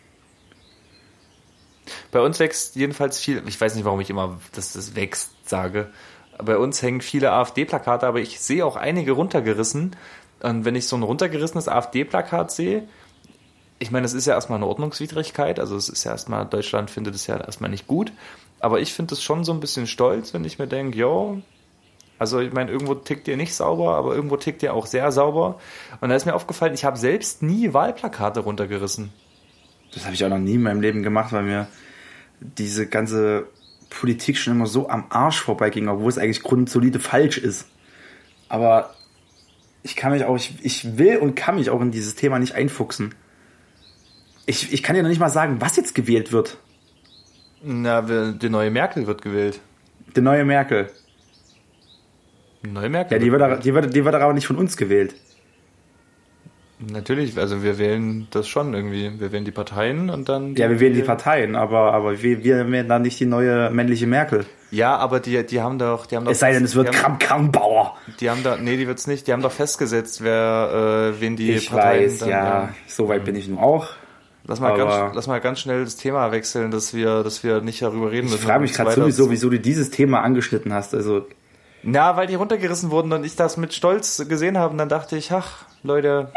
Bei uns wächst jedenfalls viel, ich weiß nicht, warum ich immer, dass das wächst, sage. Bei uns hängen viele AfD-Plakate, aber ich sehe auch einige runtergerissen. Und wenn ich so ein runtergerissenes AfD-Plakat sehe, ich meine, das ist ja erstmal eine Ordnungswidrigkeit, also es ist ja erstmal, Deutschland findet es ja erstmal nicht gut, aber ich finde es schon so ein bisschen stolz, wenn ich mir denke, jo, also ich meine, irgendwo tickt ihr nicht sauber, aber irgendwo tickt ihr auch sehr sauber. Und da ist mir aufgefallen, ich habe selbst nie Wahlplakate runtergerissen. Das habe ich auch noch nie in meinem Leben gemacht, weil mir diese ganze Politik schon immer so am Arsch vorbeiging, obwohl es eigentlich grundsolide falsch ist. Aber ich will und kann mich auch in dieses Thema nicht einfuchsen. Ich kann dir noch nicht mal sagen, was jetzt gewählt wird. Na, die neue Merkel wird gewählt. Die neue Merkel. Neue Merkel? Ja, die wird aber nicht von uns gewählt. Natürlich, also wir wählen das schon irgendwie. Wir wählen die Parteien und dann... Ja, wir wählen die Parteien, aber wir wählen dann nicht die neue männliche Merkel. Ja, aber die haben doch... Es sei denn, es wird Kramp-Karrenbauer. Die wird's nicht. Die haben doch festgesetzt, wen die ich Parteien... Ich weiß, ja, so weit bin ich nun auch. Lass mal ganz schnell das Thema wechseln, dass wir nicht darüber reden müssen. Ich frage mich gerade sowieso, wieso du dieses Thema angeschnitten hast. Also... Na, weil die runtergerissen wurden und ich das mit Stolz gesehen habe und dann dachte ich, ach, Leute...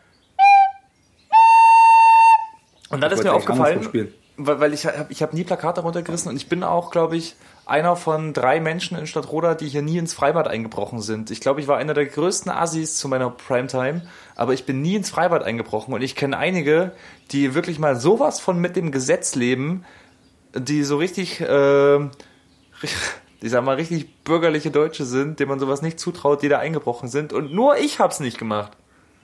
Und dann ist mir aufgefallen, weil ich hab nie Plakate runtergerissen und ich bin auch, glaube ich, einer von 3 Menschen in Stadtroda, die hier nie ins Freibad eingebrochen sind. Ich glaube, ich war einer der größten Assis zu meiner Primetime, aber ich bin nie ins Freibad eingebrochen und ich kenne einige, die wirklich mal sowas von mit dem Gesetz leben, die so richtig, ich sag mal, richtig bürgerliche Deutsche sind, denen man sowas nicht zutraut, die da eingebrochen sind und nur ich hab's nicht gemacht.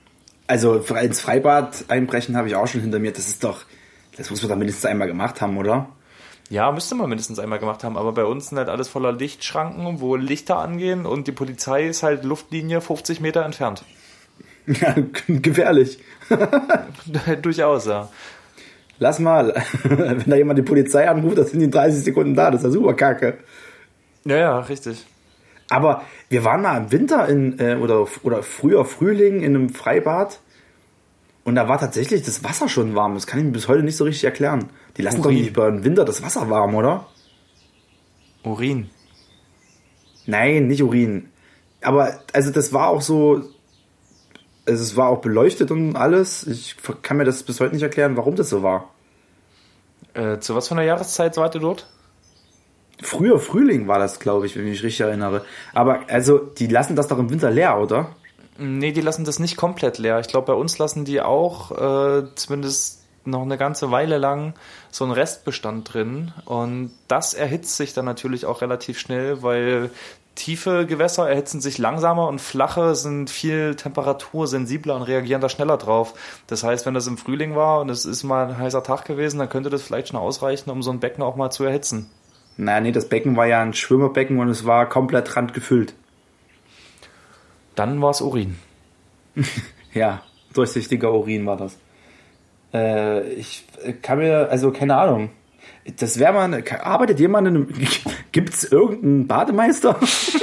Also ins Freibad einbrechen habe ich auch schon hinter mir. Das muss man da mindestens einmal gemacht haben, oder? Ja, müsste man mindestens einmal gemacht haben, aber bei uns sind halt alles voller Lichtschranken, wo Lichter angehen und die Polizei ist halt Luftlinie 50 Meter entfernt. Ja, gefährlich. Durchaus, ja. Lass mal, wenn da jemand die Polizei anruft, das sind die in 30 Sekunden da, das ist ja super kacke. Ja, richtig. Aber wir waren mal im Winter oder früher Frühling in einem Freibad und da war tatsächlich das Wasser schon warm. Das kann ich mir bis heute nicht so richtig erklären. Die lassen doch nicht über den Winter das Wasser warm, oder? Urin. Nein, nicht Urin. Aber also das war auch so, also es war auch beleuchtet und alles. Ich kann mir das bis heute nicht erklären, warum das so war. Zu was für einer Jahreszeit wart ihr dort? Früher Frühling war das, glaube ich, wenn ich mich richtig erinnere. Aber also, die lassen das doch im Winter leer, oder? Nee, die lassen das nicht komplett leer. Ich glaube, bei uns lassen die auch zumindest noch eine ganze Weile lang so einen Restbestand drin. Und das erhitzt sich dann natürlich auch relativ schnell, weil tiefe Gewässer erhitzen sich langsamer und flache sind viel temperatursensibler und reagieren da schneller drauf. Das heißt, wenn das im Frühling war und es ist mal ein heißer Tag gewesen, dann könnte das vielleicht schon ausreichen, um so ein Becken auch mal zu erhitzen. Naja, nee, das Becken war ja ein Schwimmerbecken und es war komplett randgefüllt. Dann war es Urin. Ja, durchsichtiger Urin war das. Ich kann mir, also keine Ahnung. Das wäre mal, arbeitet jemand in einem, gibt's irgendeinen Bademeister?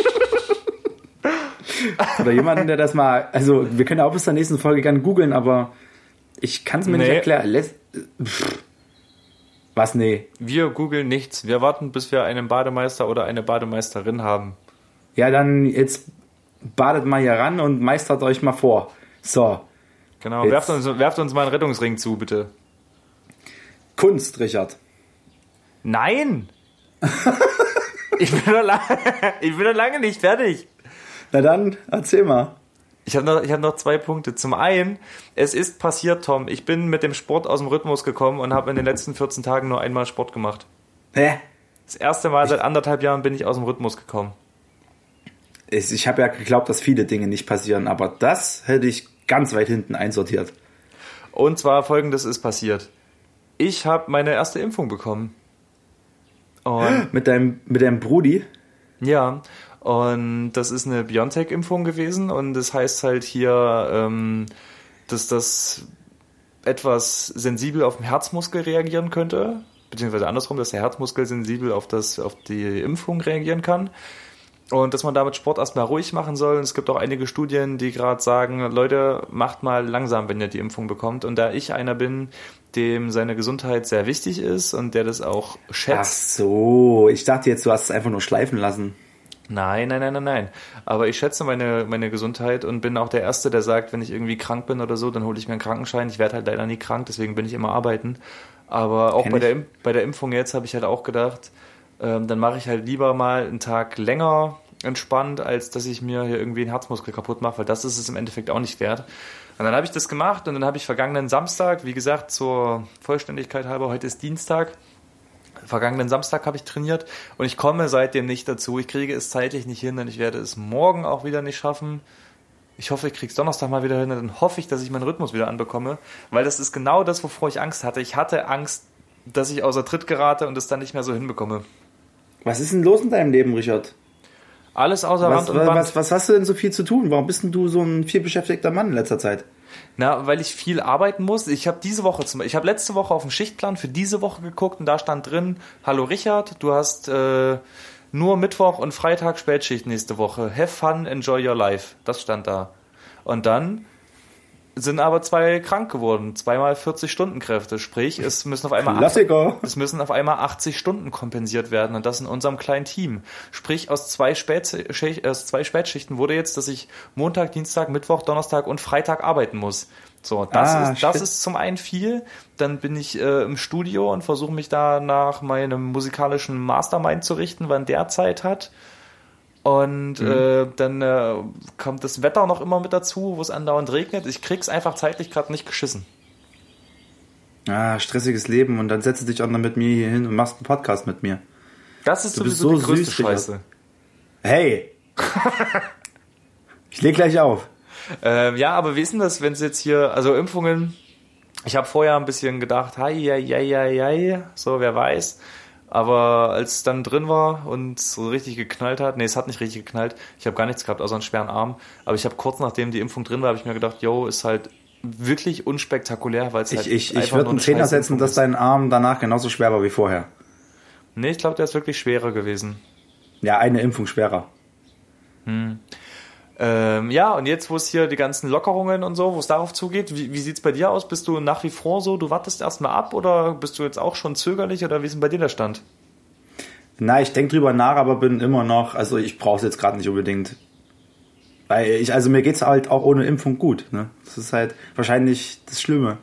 Oder jemanden, der das mal, also wir können auch bis zur nächsten Folge gerne googeln, aber ich kann es mir nicht erklären. Was, nee? Wir googeln nichts. Wir warten, bis wir einen Bademeister oder eine Bademeisterin haben. Ja, dann jetzt badet mal hier ran und meistert euch mal vor. So. Genau, werft uns mal einen Rettungsring zu, bitte. Kunst, Richard. Nein! Ich bin noch lange nicht fertig. Na dann, erzähl mal. Ich hab noch 2 Punkte. Zum einen, es ist passiert, Tom. Ich bin mit dem Sport aus dem Rhythmus gekommen und habe in den letzten 14 Tagen nur einmal Sport gemacht. Hä? Das erste Mal seit 1,5 Jahren bin ich aus dem Rhythmus gekommen. Ich habe ja geglaubt, dass viele Dinge nicht passieren, aber das hätte ich ganz weit hinten einsortiert. Und zwar Folgendes ist passiert. Ich habe meine erste Impfung bekommen. Und mit deinem Brudi? Ja, und das ist eine BioNTech-Impfung gewesen und das heißt halt hier, dass das etwas sensibel auf den Herzmuskel reagieren könnte, beziehungsweise andersrum, dass der Herzmuskel sensibel auf die Impfung reagieren kann. Und dass man damit Sport erstmal ruhig machen soll. Und es gibt auch einige Studien, die gerade sagen, Leute, macht mal langsam, wenn ihr die Impfung bekommt. Und da ich einer bin, dem seine Gesundheit sehr wichtig ist und der das auch schätzt. Ach so, ich dachte jetzt, du hast es einfach nur schleifen lassen. Nein. Aber ich schätze meine Gesundheit und bin auch der Erste, der sagt, wenn ich irgendwie krank bin oder so, dann hole ich mir einen Krankenschein. Ich werde halt leider nie krank, deswegen bin ich immer arbeiten. Aber auch bei der Impfung jetzt habe ich halt auch gedacht, dann mache ich halt lieber mal einen Tag länger entspannt, als dass ich mir hier irgendwie einen Herzmuskel kaputt mache, weil das ist es im Endeffekt auch nicht wert. Und dann habe ich das gemacht und dann habe ich vergangenen Samstag, wie gesagt, zur Vollständigkeit halber, heute ist Dienstag, vergangenen Samstag habe ich trainiert und ich komme seitdem nicht dazu. Ich kriege es zeitlich nicht hin und ich werde es morgen auch wieder nicht schaffen. Ich hoffe, ich kriege es Donnerstag mal wieder hin und dann hoffe ich, dass ich meinen Rhythmus wieder anbekomme, weil das ist genau das, wovor ich Angst hatte. Ich hatte Angst, dass ich außer Tritt gerate und es dann nicht mehr so hinbekomme. Was ist denn los in deinem Leben, Richard? Alles außer Rand und Band. Was hast du denn so viel zu tun? Warum bist denn du so ein vielbeschäftigter Mann in letzter Zeit? Na, weil ich viel arbeiten muss. Ich habe letzte Woche auf den Schichtplan für diese Woche geguckt und da stand drin, hallo Richard, du hast nur Mittwoch und Freitag Spätschicht nächste Woche. Have fun, enjoy your life. Das stand da. Und dann sind aber 2 krank geworden. 2 mal 40-Stunden-Kräfte. Sprich, es müssen auf einmal 80 Stunden kompensiert werden. Und das in unserem kleinen Team. Sprich, aus 2 Spätschichten wurde jetzt, dass ich Montag, Dienstag, Mittwoch, Donnerstag und Freitag arbeiten muss. So, das ist zum einen viel. Dann bin ich im Studio und versuche mich da nach meinem musikalischen Mastermind zu richten, wann der Zeit hat. Und dann kommt das Wetter noch immer mit dazu, wo es andauernd regnet. Ich krieg's einfach zeitlich gerade nicht geschissen. Stressiges Leben und dann setzt du dich auch noch mit mir hier hin und machst einen Podcast mit mir. Das ist sowieso die größte Scheiße. Hey! Ich leg gleich auf. Ja, aber wie ist denn das, wenn es jetzt hier, also Impfungen, ich habe vorher ein bisschen gedacht, so, wer weiß. Aber als es dann drin war und so richtig geknallt hat, nee, es hat nicht richtig geknallt, ich habe gar nichts gehabt, außer einen schweren Arm, aber ich habe kurz nachdem die Impfung drin war, habe ich mir gedacht, ist halt wirklich unspektakulär, weil es halt Ich würde einen Zehner setzen, dass dein Arm danach genauso schwer war wie vorher. Nee, ich glaube, der ist wirklich schwerer gewesen. Ja, eine Impfung schwerer. Ja, und jetzt, wo es hier die ganzen Lockerungen und so, wo es darauf zugeht, wie sieht's bei dir aus? Bist du nach wie vor so, du wartest erstmal ab oder bist du jetzt auch schon zögerlich oder wie ist denn bei dir der Stand? Na, ich denke drüber nach, aber bin immer noch, also ich brauche es jetzt gerade nicht unbedingt. Weil mir geht's halt auch ohne Impfung gut. Ne? Das ist halt wahrscheinlich das Schlimme.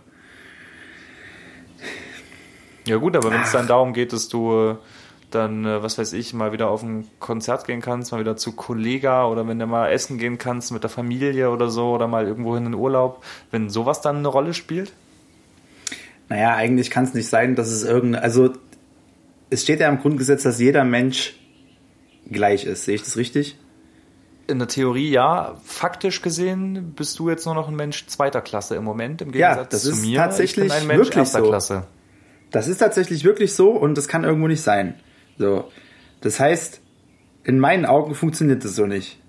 Ja gut, aber wenn es dann darum geht, dass du dann, was weiß ich, mal wieder auf ein Konzert gehen kannst, mal wieder zu Kollega oder wenn du mal essen gehen kannst mit der Familie oder so oder mal irgendwo in den Urlaub, wenn sowas dann eine Rolle spielt? Naja, eigentlich kann es nicht sein, dass es es steht ja im Grundgesetz, dass jeder Mensch gleich ist. Sehe ich das richtig? In der Theorie ja. Faktisch gesehen bist du jetzt nur noch ein Mensch zweiter Klasse im Moment, im Gegensatz zu mir. Tatsächlich ich bin ein Mensch wirklich erster so. Klasse. Das ist tatsächlich wirklich so und das kann irgendwo nicht sein. So. Das heißt, in meinen Augen funktioniert das so nicht.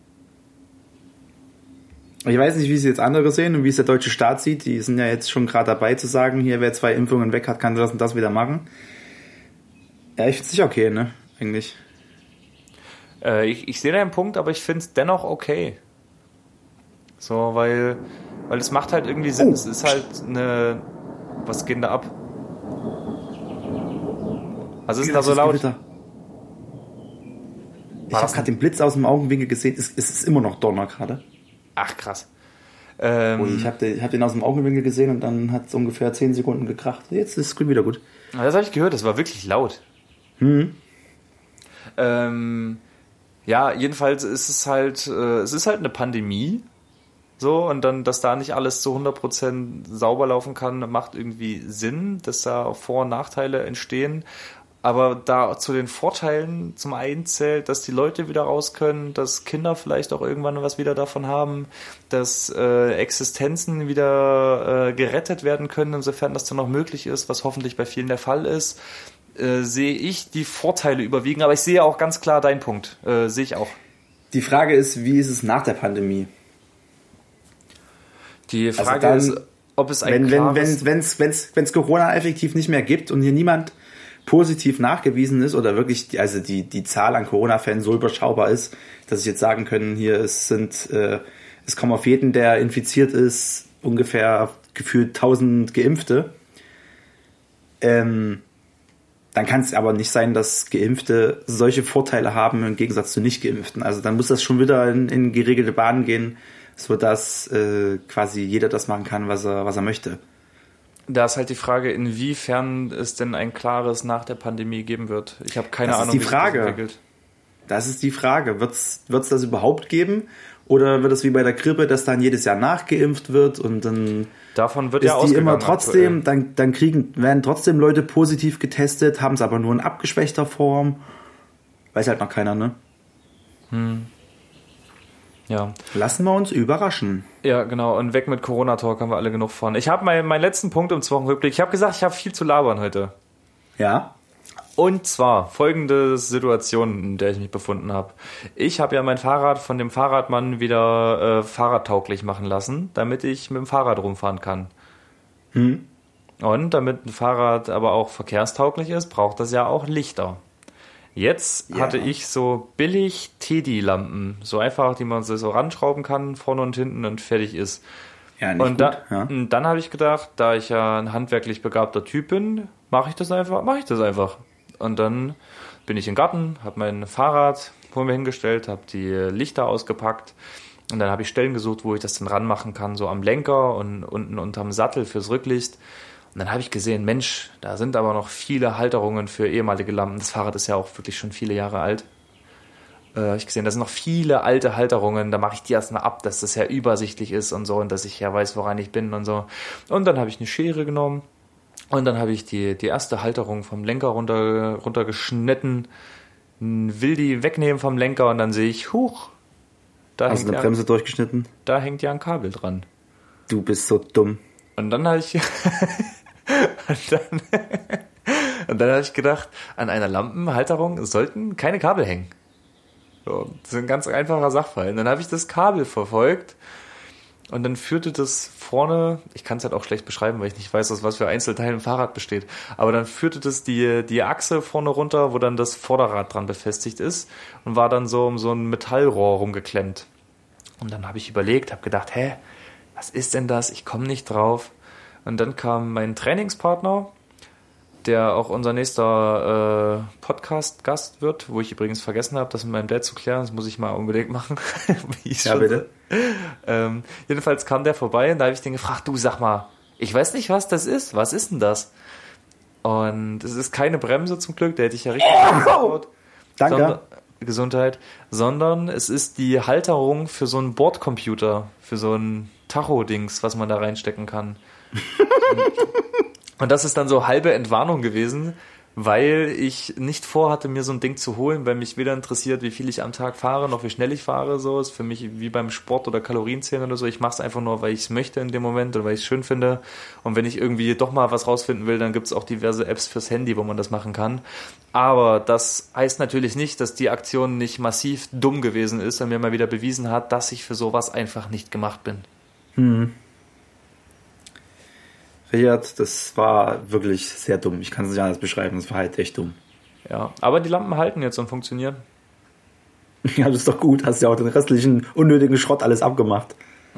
Ich weiß nicht, wie es jetzt andere sehen und wie es der deutsche Staat sieht. Die sind ja jetzt schon gerade dabei zu sagen, hier, wer 2 Impfungen weg hat, kann das und das wieder machen. Ja, ich finde es nicht okay, ne? Eigentlich. Ich sehe deinen Punkt, aber ich finde es dennoch okay. So, weil es macht halt irgendwie Sinn. Es ist halt eine... Was geht denn da ab? Was ist denn da so laut? Ich habe gerade den Blitz aus dem Augenwinkel gesehen. Es ist immer noch Donner gerade. Ach, krass. Ich hab den aus dem Augenwinkel gesehen und dann hat es ungefähr 10 Sekunden gekracht. Jetzt ist es wieder gut. Das habe ich gehört, das war wirklich laut. Ja, jedenfalls ist es halt eine Pandemie. So, und dann, dass da nicht alles zu 100% sauber laufen kann, macht irgendwie Sinn, dass da Vor- und Nachteile entstehen. Aber da zu den Vorteilen zum einen zählt, dass die Leute wieder raus können, dass Kinder vielleicht auch irgendwann was wieder davon haben, dass Existenzen wieder gerettet werden können, insofern das dann noch möglich ist, was hoffentlich bei vielen der Fall ist, sehe ich die Vorteile überwiegen. Aber ich sehe auch ganz klar deinen Punkt. Sehe ich auch. Die Frage ist, wie ist es nach der Pandemie? Die Frage ist, ob es ein klares... Wenn es Corona effektiv nicht mehr gibt und hier niemand positiv nachgewiesen ist oder wirklich die Zahl an Corona-Fällen so überschaubar ist, dass ich jetzt sagen können, hier es kommen auf jeden, der infiziert ist, ungefähr gefühlt 1000 Geimpfte. Dann kann es aber nicht sein, dass Geimpfte solche Vorteile haben im Gegensatz zu Nicht-Geimpften. Also dann muss das schon wieder in geregelte Bahnen gehen, sodass quasi jeder das machen kann, was er möchte. Da ist halt die Frage, inwiefern es denn ein klares nach der Pandemie geben wird. Ich habe keine Ahnung, wie sich das entwickelt. Das ist die Frage. Wird's das überhaupt geben? Oder wird es wie bei der Grippe, dass dann jedes Jahr nachgeimpft wird und dann davon wird ist ja ausgegangen, immer trotzdem, dann werden trotzdem Leute positiv getestet, haben es aber nur in abgeschwächter Form. Weiß halt noch keiner, ne? Ja. Lassen wir uns überraschen. Ja, genau. Und weg mit Corona-Talk haben wir alle genug von. Ich habe meinen letzten Punkt im 2-Wochen-Rückblick. Ich habe gesagt, ich habe viel zu labern heute. Ja. Und zwar folgende Situation, in der ich mich befunden habe. Ich habe ja mein Fahrrad von dem Fahrradmann wieder fahrradtauglich machen lassen, damit ich mit dem Fahrrad rumfahren kann. Und damit ein Fahrrad aber auch verkehrstauglich ist, braucht das ja auch Lichter. Jetzt hatte ich so billig Teddy-Lampen, so einfach, die man so ranschrauben kann, vorne und hinten und fertig ist. Ja, nicht und gut. Und dann habe ich gedacht, da ich ja ein handwerklich begabter Typ bin, mache ich das einfach. Und dann bin ich im Garten, habe mein Fahrrad vor mir hingestellt, habe die Lichter ausgepackt und dann habe ich Stellen gesucht, wo ich das dann ranmachen kann, so am Lenker und unten unterm Sattel fürs Rücklicht. Und dann habe ich gesehen, Mensch, da sind aber noch viele Halterungen für ehemalige Lampen. Das Fahrrad ist ja auch wirklich schon viele Jahre alt. Ich gesehen, da sind noch viele alte Halterungen, da mache ich die erstmal ab, dass das ja übersichtlich ist und so und dass ich ja weiß, woran ich bin und so. Und dann habe ich eine Schere genommen und dann habe ich die erste Halterung vom Lenker runtergeschnitten, will die wegnehmen vom Lenker und dann sehe ich, huch, Hast du eine Bremse durchgeschnitten? Da hängt ja ein Kabel dran. Du bist so dumm. Und dann habe ich und dann habe ich gedacht, an einer Lampenhalterung sollten keine Kabel hängen. So, das ist ein ganz einfacher Sachverhalt. Und dann habe ich das Kabel verfolgt und dann führte das vorne, ich kann es halt auch schlecht beschreiben, weil ich nicht weiß, aus was für Einzelteilen ein Fahrrad besteht, aber dann führte das die Achse vorne runter, wo dann das Vorderrad dran befestigt ist und war dann so um so ein Metallrohr rumgeklemmt. Und dann habe ich überlegt, habe gedacht, was ist denn das? Ich komme nicht drauf. Und dann kam mein Trainingspartner, der auch unser nächster Podcast-Gast wird, wo ich übrigens vergessen habe, das mit meinem Dad zu klären. Das muss ich mal unbedingt machen. Ja, bitte. Jedenfalls kam der vorbei und da habe ich den gefragt, du sag mal, ich weiß nicht, was das ist. Was ist denn das? Und es ist keine Bremse zum Glück, der hätte ich ja richtig gebaut. Danke. Gesundheit. Sondern es ist die Halterung für so einen Bordcomputer, für so ein Tacho-Dings, was man da reinstecken kann. Und das ist dann so halbe Entwarnung gewesen, weil ich nicht vorhatte, mir so ein Ding zu holen, weil mich weder interessiert, wie viel ich am Tag fahre, noch wie schnell ich fahre. So ist für mich wie beim Sport oder Kalorienzählen oder so. Ich mache es einfach nur, weil ich es möchte in dem Moment oder weil ich es schön finde. Und wenn ich irgendwie doch mal was rausfinden will, dann gibt es auch diverse Apps fürs Handy, wo man das machen kann. Aber das heißt natürlich nicht, dass die Aktion nicht massiv dumm gewesen ist und mir mal wieder bewiesen hat, dass ich für sowas einfach nicht gemacht bin. Richard, das war wirklich sehr dumm. Ich kann es nicht anders beschreiben, das war halt echt dumm. Ja, aber die Lampen halten jetzt und funktionieren. Ja, das ist doch gut. Hast ja auch den restlichen unnötigen Schrott alles abgemacht.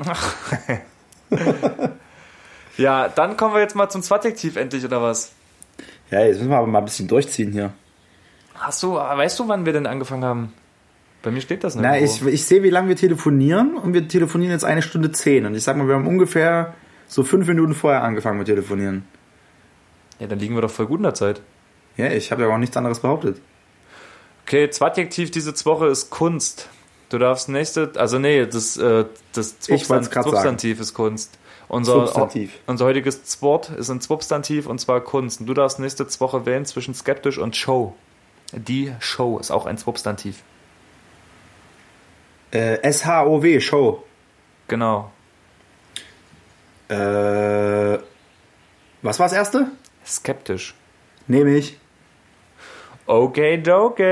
Ja, dann kommen wir jetzt mal zum Zwaadjektiv endlich, oder was? Ja, jetzt müssen wir aber mal ein bisschen durchziehen hier. Weißt du, wann wir denn angefangen haben? Bei mir steht das nicht. Na, ich sehe, wie lange wir telefonieren und wir telefonieren jetzt 1:10 und ich sag mal, wir haben ungefähr so 5 Minuten vorher angefangen mit telefonieren. Ja, dann liegen wir doch voll gut in der Zeit. Ja, ich habe ja auch nichts anderes behauptet. Okay, Zwaadjektiv diese Woche ist Kunst. Du darfst das Substantiv ist Kunst. Unser heutiges Wort ist ein Substantiv und zwar Kunst. Und du darfst nächste Woche wählen zwischen skeptisch und Show. Die Show ist auch ein Substantiv. SHOW, Show. Genau. Was war das erste? Skeptisch. Nehme ich. Okay.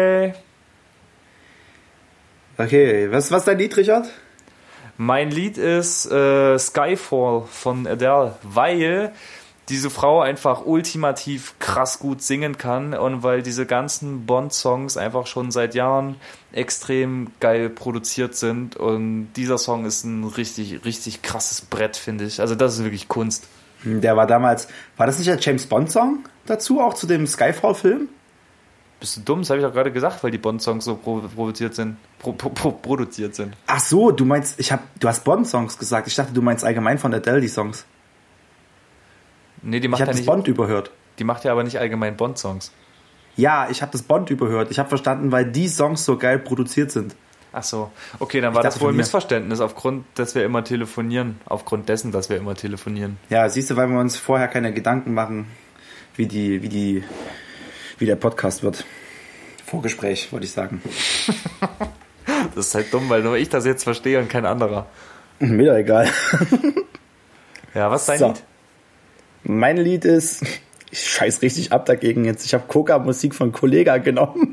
Okay, was ist dein Lied, Richard? Mein Lied ist Skyfall von Adele, weil diese Frau einfach ultimativ krass gut singen kann und weil diese ganzen Bond-Songs einfach schon seit Jahren extrem geil produziert sind und dieser Song ist ein richtig, richtig krasses Brett, finde ich. Also das ist wirklich Kunst. Der war damals, war das nicht der James Bond-Song dazu, auch zu dem Skyfall-Film? Bist du dumm? Das habe ich doch gerade gesagt, weil die Bond-Songs so produziert sind. Ach so, du hast Bond-Songs gesagt. Ich dachte, du meinst allgemein von Adele die Songs. Nee, ich habe das Bond überhört. Die macht ja aber nicht allgemein Bond-Songs. Ja, ich habe das Bond überhört. Ich habe verstanden, weil die Songs so geil produziert sind. Ach so. Okay, dann war das wohl ein Missverständnis aufgrund dessen, dass wir immer telefonieren. Ja, siehst du, weil wir uns vorher keine Gedanken machen, wie der Podcast wird. Vorgespräch, wollte ich sagen. Das ist halt dumm, weil nur ich das jetzt verstehe und kein anderer. Mir doch egal. Ja, was ist dein Lied? Mein Lied ist, ich scheiß richtig ab dagegen jetzt. Ich habe Coca-Musik von Kollega genommen.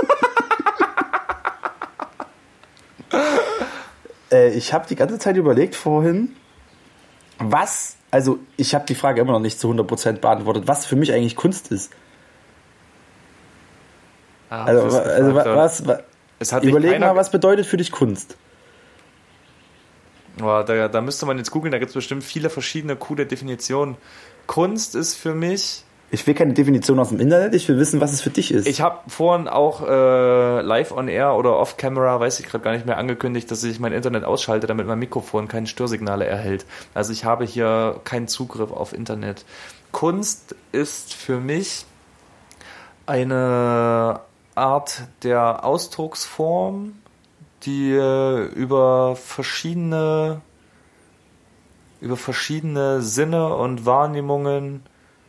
Ich habe die ganze Zeit überlegt vorhin, ich habe die Frage immer noch nicht zu 100% beantwortet, was für mich eigentlich Kunst ist. Überleg mal, was bedeutet für dich Kunst? Oh, da müsste man jetzt googeln, da gibt es bestimmt viele verschiedene coole Definitionen. Kunst ist für mich... Ich will keine Definition aus dem Internet, ich will wissen, was es für dich ist. Ich habe vorhin auch live on air oder off camera, weiß ich gerade gar nicht mehr, angekündigt, dass ich mein Internet ausschalte, damit mein Mikrofon keine Störsignale erhält. Also ich habe hier keinen Zugriff auf Internet. Kunst ist für mich eine Art der Ausdrucksform, die über verschiedene Sinne und Wahrnehmungen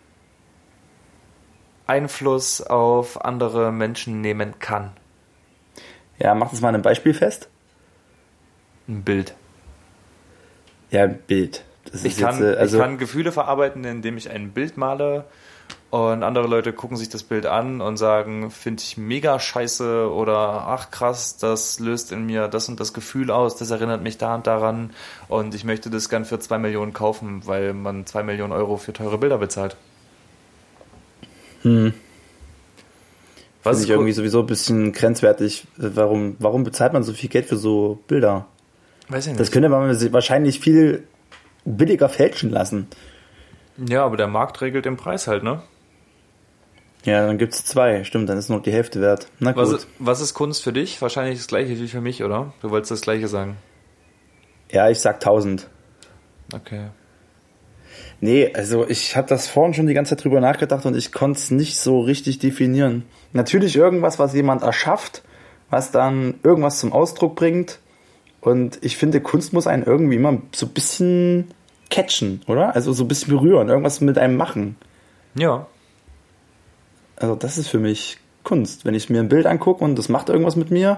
Einfluss auf andere Menschen nehmen kann. Ja, mach das mal an einem Beispiel fest. Ein Bild. Ja, ein Bild. Ich kann Gefühle verarbeiten, indem ich ein Bild male und andere Leute gucken sich das Bild an und sagen, finde ich mega scheiße oder ach krass, das löst in mir das und das Gefühl aus, das erinnert mich da und daran und ich möchte das gern für 2 Millionen kaufen, weil man 2 Millionen Euro für teure Bilder bezahlt. Finde ich irgendwie sowieso ein bisschen grenzwertig. Warum bezahlt man so viel Geld für so Bilder? Weiß ich nicht. Das könnte man wahrscheinlich viel billiger fälschen lassen. Ja, aber der Markt regelt den Preis halt, ne? Ja, dann gibt's 2. Stimmt, dann ist nur noch die Hälfte wert. Na gut. Was ist Kunst für dich? Wahrscheinlich das gleiche wie für mich, oder? Du wolltest das gleiche sagen. Ja, ich sag 1000. Okay. Nee, also ich habe das vorhin schon die ganze Zeit drüber nachgedacht und ich konnte es nicht so richtig definieren. Natürlich irgendwas, was jemand erschafft, was dann irgendwas zum Ausdruck bringt. Und ich finde, Kunst muss einen irgendwie immer so ein bisschen catchen, oder? Also so ein bisschen berühren, irgendwas mit einem machen. Ja. Also das ist für mich Kunst. Wenn ich mir ein Bild angucke und das macht irgendwas mit mir.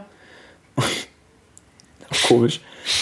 Komisch.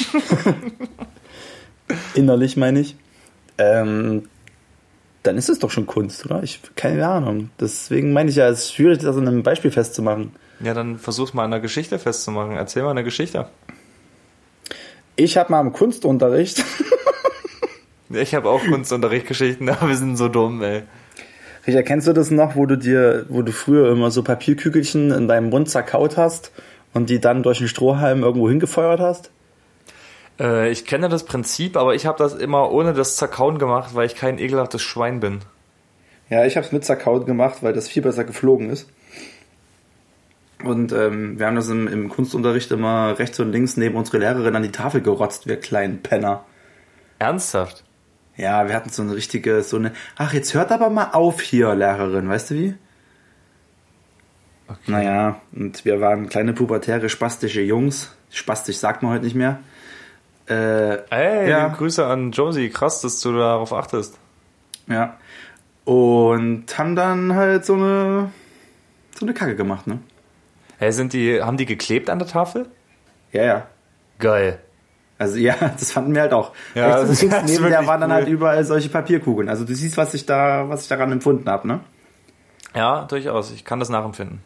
Innerlich meine ich. Dann ist es doch schon Kunst, oder? Keine Ahnung. Deswegen meine ich ja, es ist schwierig, das an einem Beispiel festzumachen. Ja, dann versuch's mal an einer Geschichte festzumachen. Erzähl mal eine Geschichte. Ich habe mal im Kunstunterricht. Ich habe auch Kunstunterricht-Geschichten, aber wir sind so dumm, ey. Richard, kennst du das noch, wo du früher immer so Papierkügelchen in deinem Mund zerkaut hast und die dann durch einen Strohhalm irgendwo hingefeuert hast? Ich kenne das Prinzip, aber ich habe das immer ohne das Zerkauen gemacht, weil ich kein ekelhaftes Schwein bin. Ja, ich habe es mit Zerkauen gemacht, weil das viel besser geflogen ist. Und wir haben das im Kunstunterricht immer rechts und links neben unsere Lehrerin an die Tafel gerotzt, wir kleinen Penner. Ernsthaft? Ja, wir hatten ach, jetzt hört aber mal auf hier, Lehrerin, weißt du wie? Okay. Naja, und wir waren kleine pubertäre, spastische Jungs. Spastisch sagt man heute nicht mehr. Ja. Grüße an Josie, krass, dass du darauf achtest. Ja. Und haben dann halt so eine Kacke gemacht, ne? Haben die geklebt an der Tafel? Ja. Geil. Also ja, das fanden wir halt auch. Ja, das neben der waren dann halt überall solche Papierkugeln. Also du siehst, was ich daran empfunden habe, ne? Ja, durchaus. Ich kann das nachempfinden.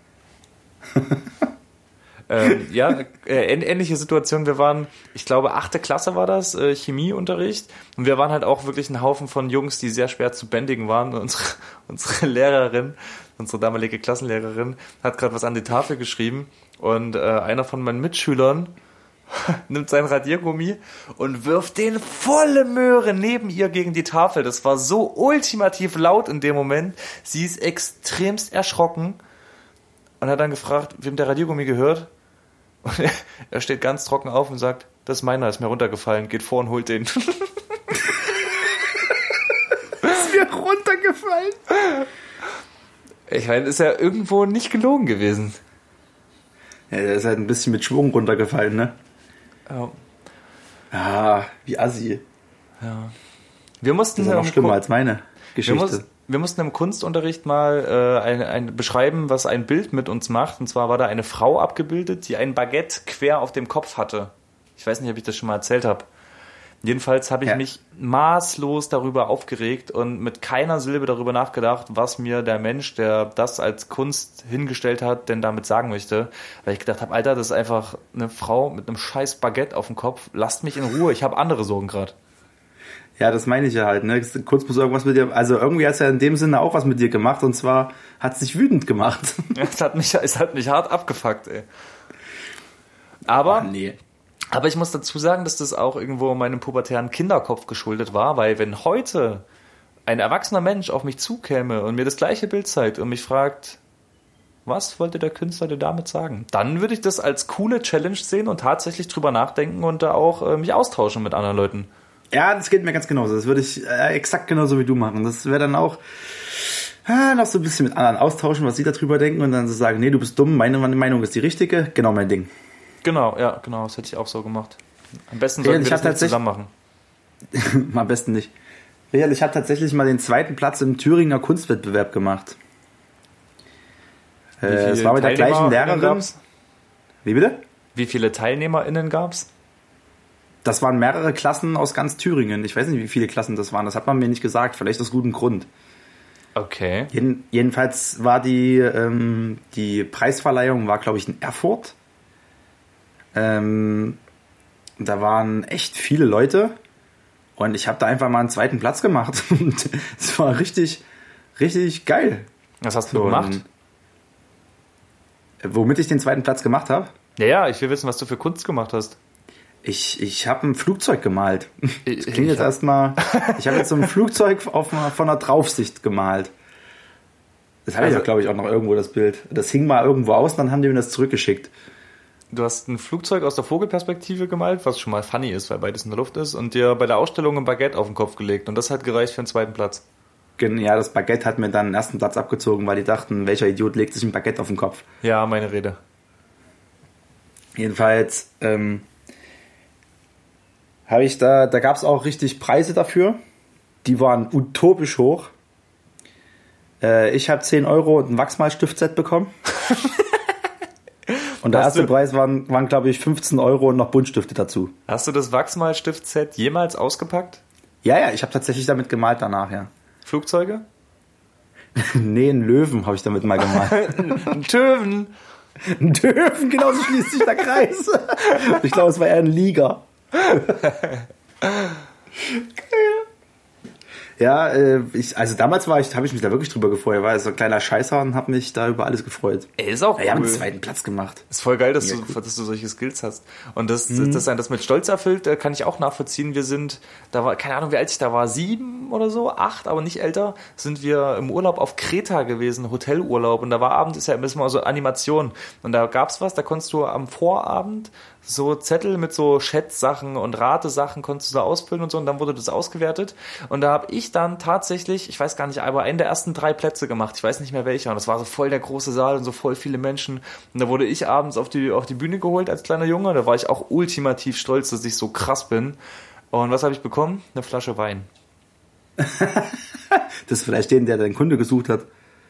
Ähnliche Situation. Wir waren, ich glaube, 8. Klasse war das, Chemieunterricht. Und wir waren halt auch wirklich ein Haufen von Jungs, die sehr schwer zu bändigen waren. Unsere Lehrerin, unsere damalige Klassenlehrerin, hat gerade was an die Tafel geschrieben. Und einer von meinen Mitschülern nimmt sein Radiergummi und wirft den volle Möhre neben ihr gegen die Tafel. Das war so ultimativ laut in dem Moment. Sie ist extremst erschrocken und hat dann gefragt, wem der Radiergummi gehört. Und er steht ganz trocken auf und sagt, das ist meiner, ist mir runtergefallen, geht vor und holt den. Ist mir runtergefallen? Ich meine, ist ja irgendwo nicht gelogen gewesen. Ja, der ist halt ein bisschen mit Schwung runtergefallen, ne? Ja. Ah, wie assi. Ja. Wir mussten das ist ja noch schlimmer als meine Geschichte. Wir mussten im Kunstunterricht mal beschreiben, was ein Bild mit uns macht. Und zwar war da eine Frau abgebildet, die ein Baguette quer auf dem Kopf hatte. Ich weiß nicht, ob ich das schon mal erzählt habe. Jedenfalls habe ich mich maßlos darüber aufgeregt und mit keiner Silbe darüber nachgedacht, was mir der Mensch, der das als Kunst hingestellt hat, denn damit sagen möchte. Weil ich gedacht habe, Alter, das ist einfach eine Frau mit einem scheiß Baguette auf dem Kopf. Lasst mich in Ruhe, ich habe andere Sorgen gerade. Ja, das meine ich ja halt, ne? Kunst muss irgendwas mit dir, also irgendwie hat es ja in dem Sinne auch was mit dir gemacht und zwar hat es dich wütend gemacht. Es hat mich hart abgefuckt, ey. Aber ich muss dazu sagen, dass das auch irgendwo meinem pubertären Kinderkopf geschuldet war, weil wenn heute ein erwachsener Mensch auf mich zukäme und mir das gleiche Bild zeigt und mich fragt, was wollte der Künstler dir damit sagen? Dann würde ich das als coole Challenge sehen und tatsächlich drüber nachdenken und da auch mich austauschen mit anderen Leuten. Ja, das geht mir ganz genauso. Das würde ich exakt genauso wie du machen. Das wäre dann auch noch so ein bisschen mit anderen austauschen, was sie darüber denken und dann so sagen, nee, du bist dumm, meine Meinung ist die richtige. Genau mein Ding. Genau, das hätte ich auch so gemacht. Am besten sollten wir das nicht zusammen machen. Am besten nicht. Ich habe tatsächlich mal den 2. Platz im Thüringer Kunstwettbewerb gemacht. Es war mit der gleichen Lehrerin. Gab's? Wie bitte? Wie viele TeilnehmerInnen gab's? Das waren mehrere Klassen aus ganz Thüringen. Ich weiß nicht, wie viele Klassen das waren. Das hat man mir nicht gesagt. Vielleicht aus gutem Grund. Okay. Jedenfalls war die Preisverleihung, war, glaube ich, in Erfurt. Da waren echt viele Leute. Und ich habe da einfach mal einen zweiten Platz gemacht. Und es war richtig, richtig geil. Was hast du gemacht? Womit ich den zweiten Platz gemacht habe? Ja, ich will wissen, was du für Kunst gemacht hast. Ich habe ein Flugzeug gemalt. Das klingt jetzt erstmal. Ich habe jetzt so ein Flugzeug von einer Draufsicht gemalt. Das habe ich ja, glaube ich, auch noch irgendwo, das Bild. Das hing mal irgendwo aus und dann haben die mir das zurückgeschickt. Du hast ein Flugzeug aus der Vogelperspektive gemalt, was schon mal funny ist, weil beides in der Luft ist, und dir bei der Ausstellung ein Baguette auf den Kopf gelegt. Und das hat gereicht für den zweiten Platz. Ja, das Baguette hat mir dann den ersten Platz abgezogen, weil die dachten, welcher Idiot legt sich ein Baguette auf den Kopf. Ja, meine Rede. Jedenfalls habe ich da gab es auch richtig Preise dafür. Die waren utopisch hoch. Ich habe 10 Euro und ein Wachsmalstiftset bekommen. Und der erste Preis waren glaube ich, 15 Euro und noch Buntstifte dazu. Hast du das Wachsmalstiftset jemals ausgepackt? Ja, ich habe tatsächlich damit gemalt danach, ja. Flugzeuge? Nee, einen Löwen habe ich damit mal gemalt. Ein Töwen. Ein Töwen, genau so schließt sich der Kreis. Ich glaube, es war eher ein Liger. Ja, also damals habe ich mich da wirklich drüber gefreut. Ich war so ein kleiner Scheißer und habe mich da über alles gefreut. Ist auch cool. Wir haben den zweiten Platz gemacht. Ist voll geil, dass du solche Skills hast. Und das mit Stolz erfüllt, kann ich auch nachvollziehen. Wir sind, da war, keine Ahnung, wie alt ich da war, 7 oder so, 8, aber nicht älter, sind wir im Urlaub auf Kreta gewesen, Hotelurlaub. Und da war Abend, ist ja immer so Animation. Und da gab's was, da konntest du am Vorabend so Zettel mit so Schätzsachen und Ratesachen konntest du da ausfüllen und so, und dann wurde das ausgewertet. Und da habe ich dann tatsächlich, ich weiß gar nicht, aber einen der ersten 3 Plätze gemacht. Ich weiß nicht mehr welcher. Und das war so voll der große Saal und so voll viele Menschen. Und da wurde ich abends auf die Bühne geholt als kleiner Junge. Da war ich auch ultimativ stolz, dass ich so krass bin. Und was habe ich bekommen? Eine Flasche Wein. Das ist vielleicht der deinen Kunde gesucht hat.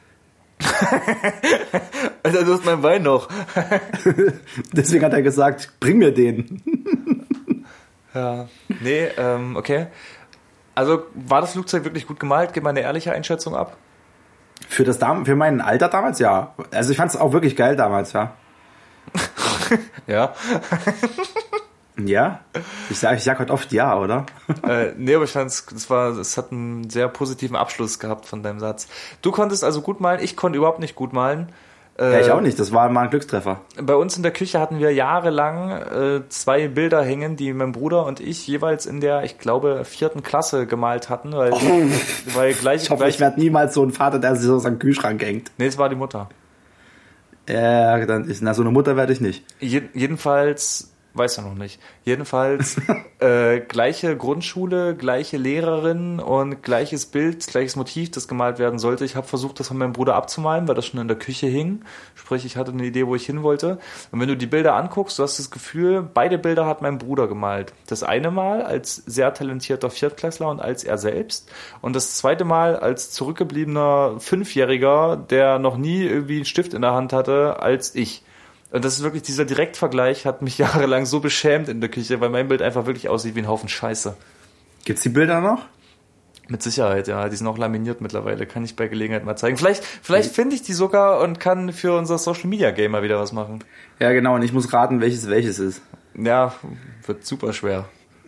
Alter, du hast meinen Wein noch. Deswegen hat er gesagt, bring mir den. Ja, nee, okay. Also war das Flugzeug wirklich gut gemalt? Gib mal eine ehrliche Einschätzung ab. Für mein Alter damals, ja. Also ich fand es auch wirklich geil damals, ja. Ja. Ja? Ich sag heute oft ja, oder? Nee, aber ich fand es hat einen sehr positiven Abschluss gehabt von deinem Satz. Du konntest also gut malen, ich konnte überhaupt nicht gut malen. Ja, ich auch nicht, das war mal ein Glückstreffer. Bei uns in der Küche hatten wir jahrelang 2 Bilder hängen, die mein Bruder und ich jeweils in der, ich glaube, 4. Klasse gemalt hatten. Weil ich hoffe, ich werde niemals so ein Vater, der sich so aus seinem Kühlschrank hängt. Nee, es war die Mutter. Ja, so eine Mutter werde ich nicht. Jedenfalls... Weiß ja noch nicht. Jedenfalls gleiche Grundschule, gleiche Lehrerin und gleiches Bild, gleiches Motiv, das gemalt werden sollte. Ich habe versucht, das von meinem Bruder abzumalen, weil das schon in der Küche hing. Sprich, ich hatte eine Idee, wo ich hin wollte. Und wenn du die Bilder anguckst, du hast das Gefühl, beide Bilder hat mein Bruder gemalt. Das eine Mal als sehr talentierter Viertklässler und als er selbst. Und das zweite Mal als zurückgebliebener 5-Jähriger, der noch nie irgendwie einen Stift in der Hand hatte, als ich. Und das ist wirklich, dieser Direktvergleich hat mich jahrelang so beschämt in der Küche, weil mein Bild einfach wirklich aussieht wie ein Haufen Scheiße. Gibt's die Bilder noch? Mit Sicherheit, ja. Die sind auch laminiert mittlerweile. Kann ich bei Gelegenheit mal zeigen. Vielleicht finde ich die sogar und kann für unser Social Media Game mal wieder was machen. Ja, genau. Und ich muss raten, welches ist. Ja, wird super schwer.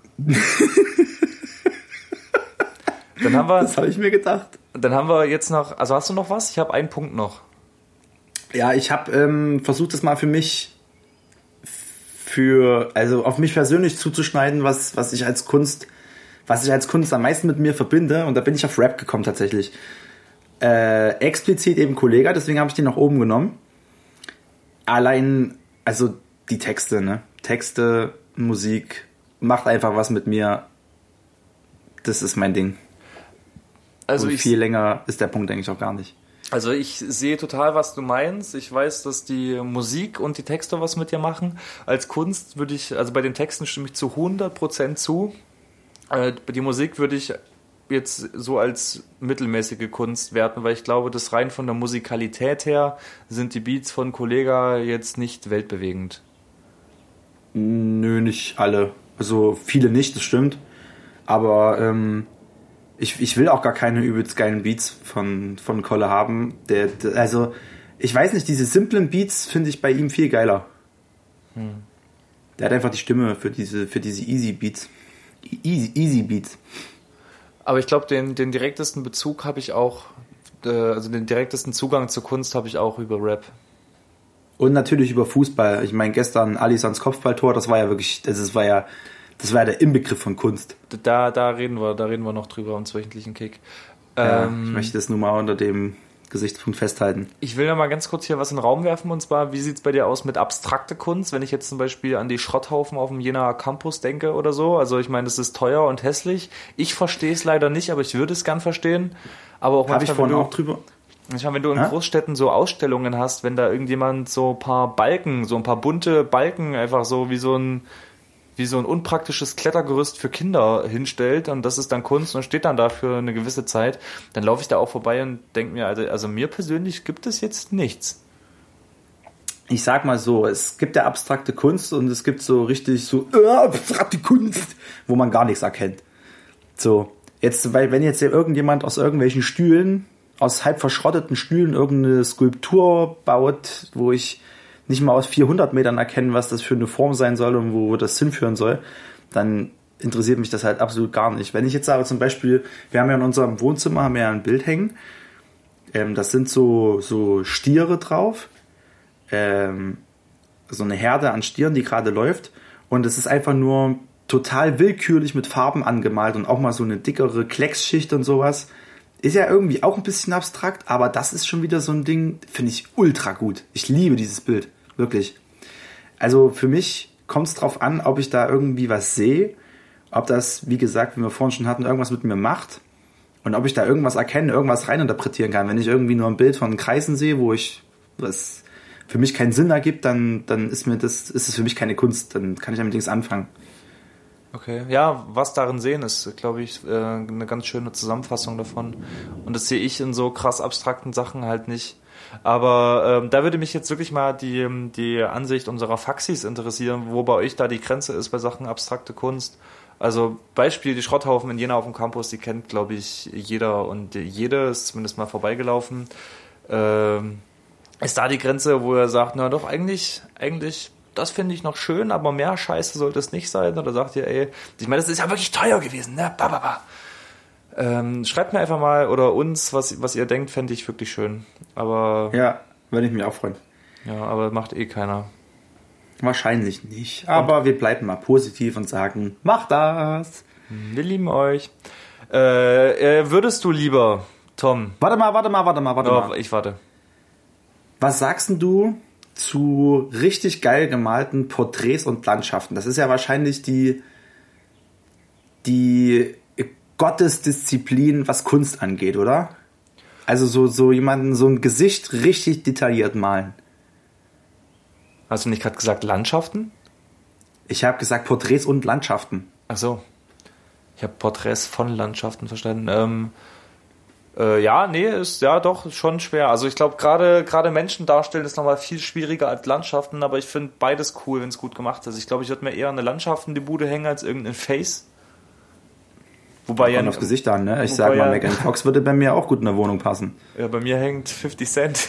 Dann haben wir, das habe ich mir gedacht. Dann haben wir jetzt noch, also hast du noch was? Ich habe einen Punkt noch. Ja, ich habe versucht, das mal für mich, also auf mich persönlich zuzuschneiden, was ich als Kunst am meisten mit mir verbinde. Und da bin ich auf Rap gekommen tatsächlich. Explizit eben Kollega, deswegen habe ich den nach oben genommen. Allein, also die Texte, ne? Texte, Musik, macht einfach was mit mir. Das ist mein Ding. Also viel länger ist der Punkt eigentlich auch gar nicht. Also ich sehe total, was du meinst. Ich weiß, dass die Musik und die Texte was mit dir machen. Als Kunst würde ich, also bei den Texten stimme ich zu 100% zu. Die Musik würde ich jetzt so als mittelmäßige Kunst werten, weil ich glaube, dass rein von der Musikalität her sind die Beats von Kollega jetzt nicht weltbewegend. Nö, nicht alle. Also viele nicht, das stimmt. Aber ich will auch gar keine übelst geilen Beats von Kolle haben. Also, ich weiß nicht, diese simplen Beats finde ich bei ihm viel geiler. Der hat einfach die Stimme für diese Easy Beats. Easy Beats. Aber ich glaube, den direktesten Bezug habe ich auch, also den direktesten Zugang zur Kunst habe ich auch über Rap. Und natürlich über Fußball. Ich meine, gestern Alissons Kopfballtor, das war ja wirklich, das war ja der Inbegriff von Kunst. Da reden wir noch drüber am wöchentlichen Kick. Ja, ich möchte das nur mal unter dem Gesichtspunkt festhalten. Ich will noch mal ganz kurz hier was in den Raum werfen, und zwar, wie sieht es bei dir aus mit abstrakte Kunst, wenn ich jetzt zum Beispiel an die Schrotthaufen auf dem Jenaer Campus denke oder so? Also ich meine, das ist teuer und hässlich. Ich verstehe es leider nicht, aber ich würde es gern verstehen. Aber auch habe ich vorhin auch drüber. Ich meine, wenn du in Großstädten so Ausstellungen hast, wenn da irgendjemand so ein paar bunte Balken einfach so wie so ein unpraktisches Klettergerüst für Kinder hinstellt und das ist dann Kunst und steht dann da für eine gewisse Zeit, dann laufe ich da auch vorbei und denke mir, also mir persönlich gibt es jetzt nichts. Ich sag mal so, es gibt ja abstrakte Kunst und es gibt so richtig so abstrakte Kunst, wo man gar nichts erkennt. So, jetzt, weil wenn jetzt hier irgendjemand aus irgendwelchen Stühlen, aus halb verschrotteten Stühlen irgendeine Skulptur baut, wo ich nicht mal aus 400 Metern erkennen, was das für eine Form sein soll und wo das hinführen soll, dann interessiert mich das halt absolut gar nicht. Wenn ich jetzt sage zum Beispiel, wir haben ja in unserem Wohnzimmer ein Bild hängen, das sind so Stiere drauf, so eine Herde an Stieren, die gerade läuft und es ist einfach nur total willkürlich mit Farben angemalt und auch mal so eine dickere Klecksschicht und sowas. Ist ja irgendwie auch ein bisschen abstrakt, aber das ist schon wieder so ein Ding, finde ich ultra gut. Ich liebe dieses Bild, wirklich. Also für mich kommt es drauf an, ob ich da irgendwie was sehe, ob das, wie gesagt, wie wir vorhin schon hatten, irgendwas mit mir macht und ob ich da irgendwas erkenne, irgendwas reininterpretieren kann. Wenn ich irgendwie nur ein Bild von Kreisen sehe, was für mich keinen Sinn ergibt, dann ist es für mich keine Kunst, dann kann ich damit nichts anfangen. Okay, ja, was darin sehen ist, glaube ich, eine ganz schöne Zusammenfassung davon. Und das sehe ich in so krass abstrakten Sachen halt nicht. Aber da würde mich jetzt wirklich mal die Ansicht unserer Faxis interessieren, wo bei euch da die Grenze ist bei Sachen abstrakte Kunst. Also Beispiel, die Schrotthaufen in Jena auf dem Campus, die kennt, glaube ich, jeder und jede ist zumindest mal vorbeigelaufen. Ist da die Grenze, wo er sagt, na doch, eigentlich das finde ich noch schön, aber mehr Scheiße sollte es nicht sein. Oder sagt ihr, ey, ich meine, das ist ja wirklich teuer gewesen, ne? Schreibt mir einfach mal oder uns, was ihr denkt, fände ich wirklich schön. Aber ja, würde ich mich auch freuen. Ja, aber macht eh keiner. Wahrscheinlich nicht. Aber wir bleiben mal positiv und sagen, mach das. Wir lieben euch. Würdest du lieber, Tom? Warte mal. Ich warte. Was sagst denn du zu richtig geil gemalten Porträts und Landschaften? Das ist ja wahrscheinlich die Gottesdisziplin, was Kunst angeht, oder? Also so jemanden, so ein Gesicht richtig detailliert malen. Hast du nicht gerade gesagt Landschaften? Ich habe gesagt Porträts und Landschaften. Ach so. Ich habe Porträts von Landschaften verstanden. Ist ja doch schon schwer. Also ich glaube, gerade Menschen darstellen ist nochmal viel schwieriger als Landschaften, aber ich finde beides cool, wenn es gut gemacht ist. Ich glaube, ich würde mir eher eine Landschaft in die Bude hängen als irgendein Face. Wobei kommt aufs Gesicht an, ne? Ich sag mal, Megan Fox würde bei mir auch gut in der Wohnung passen. Ja, bei mir hängt 50 Cent.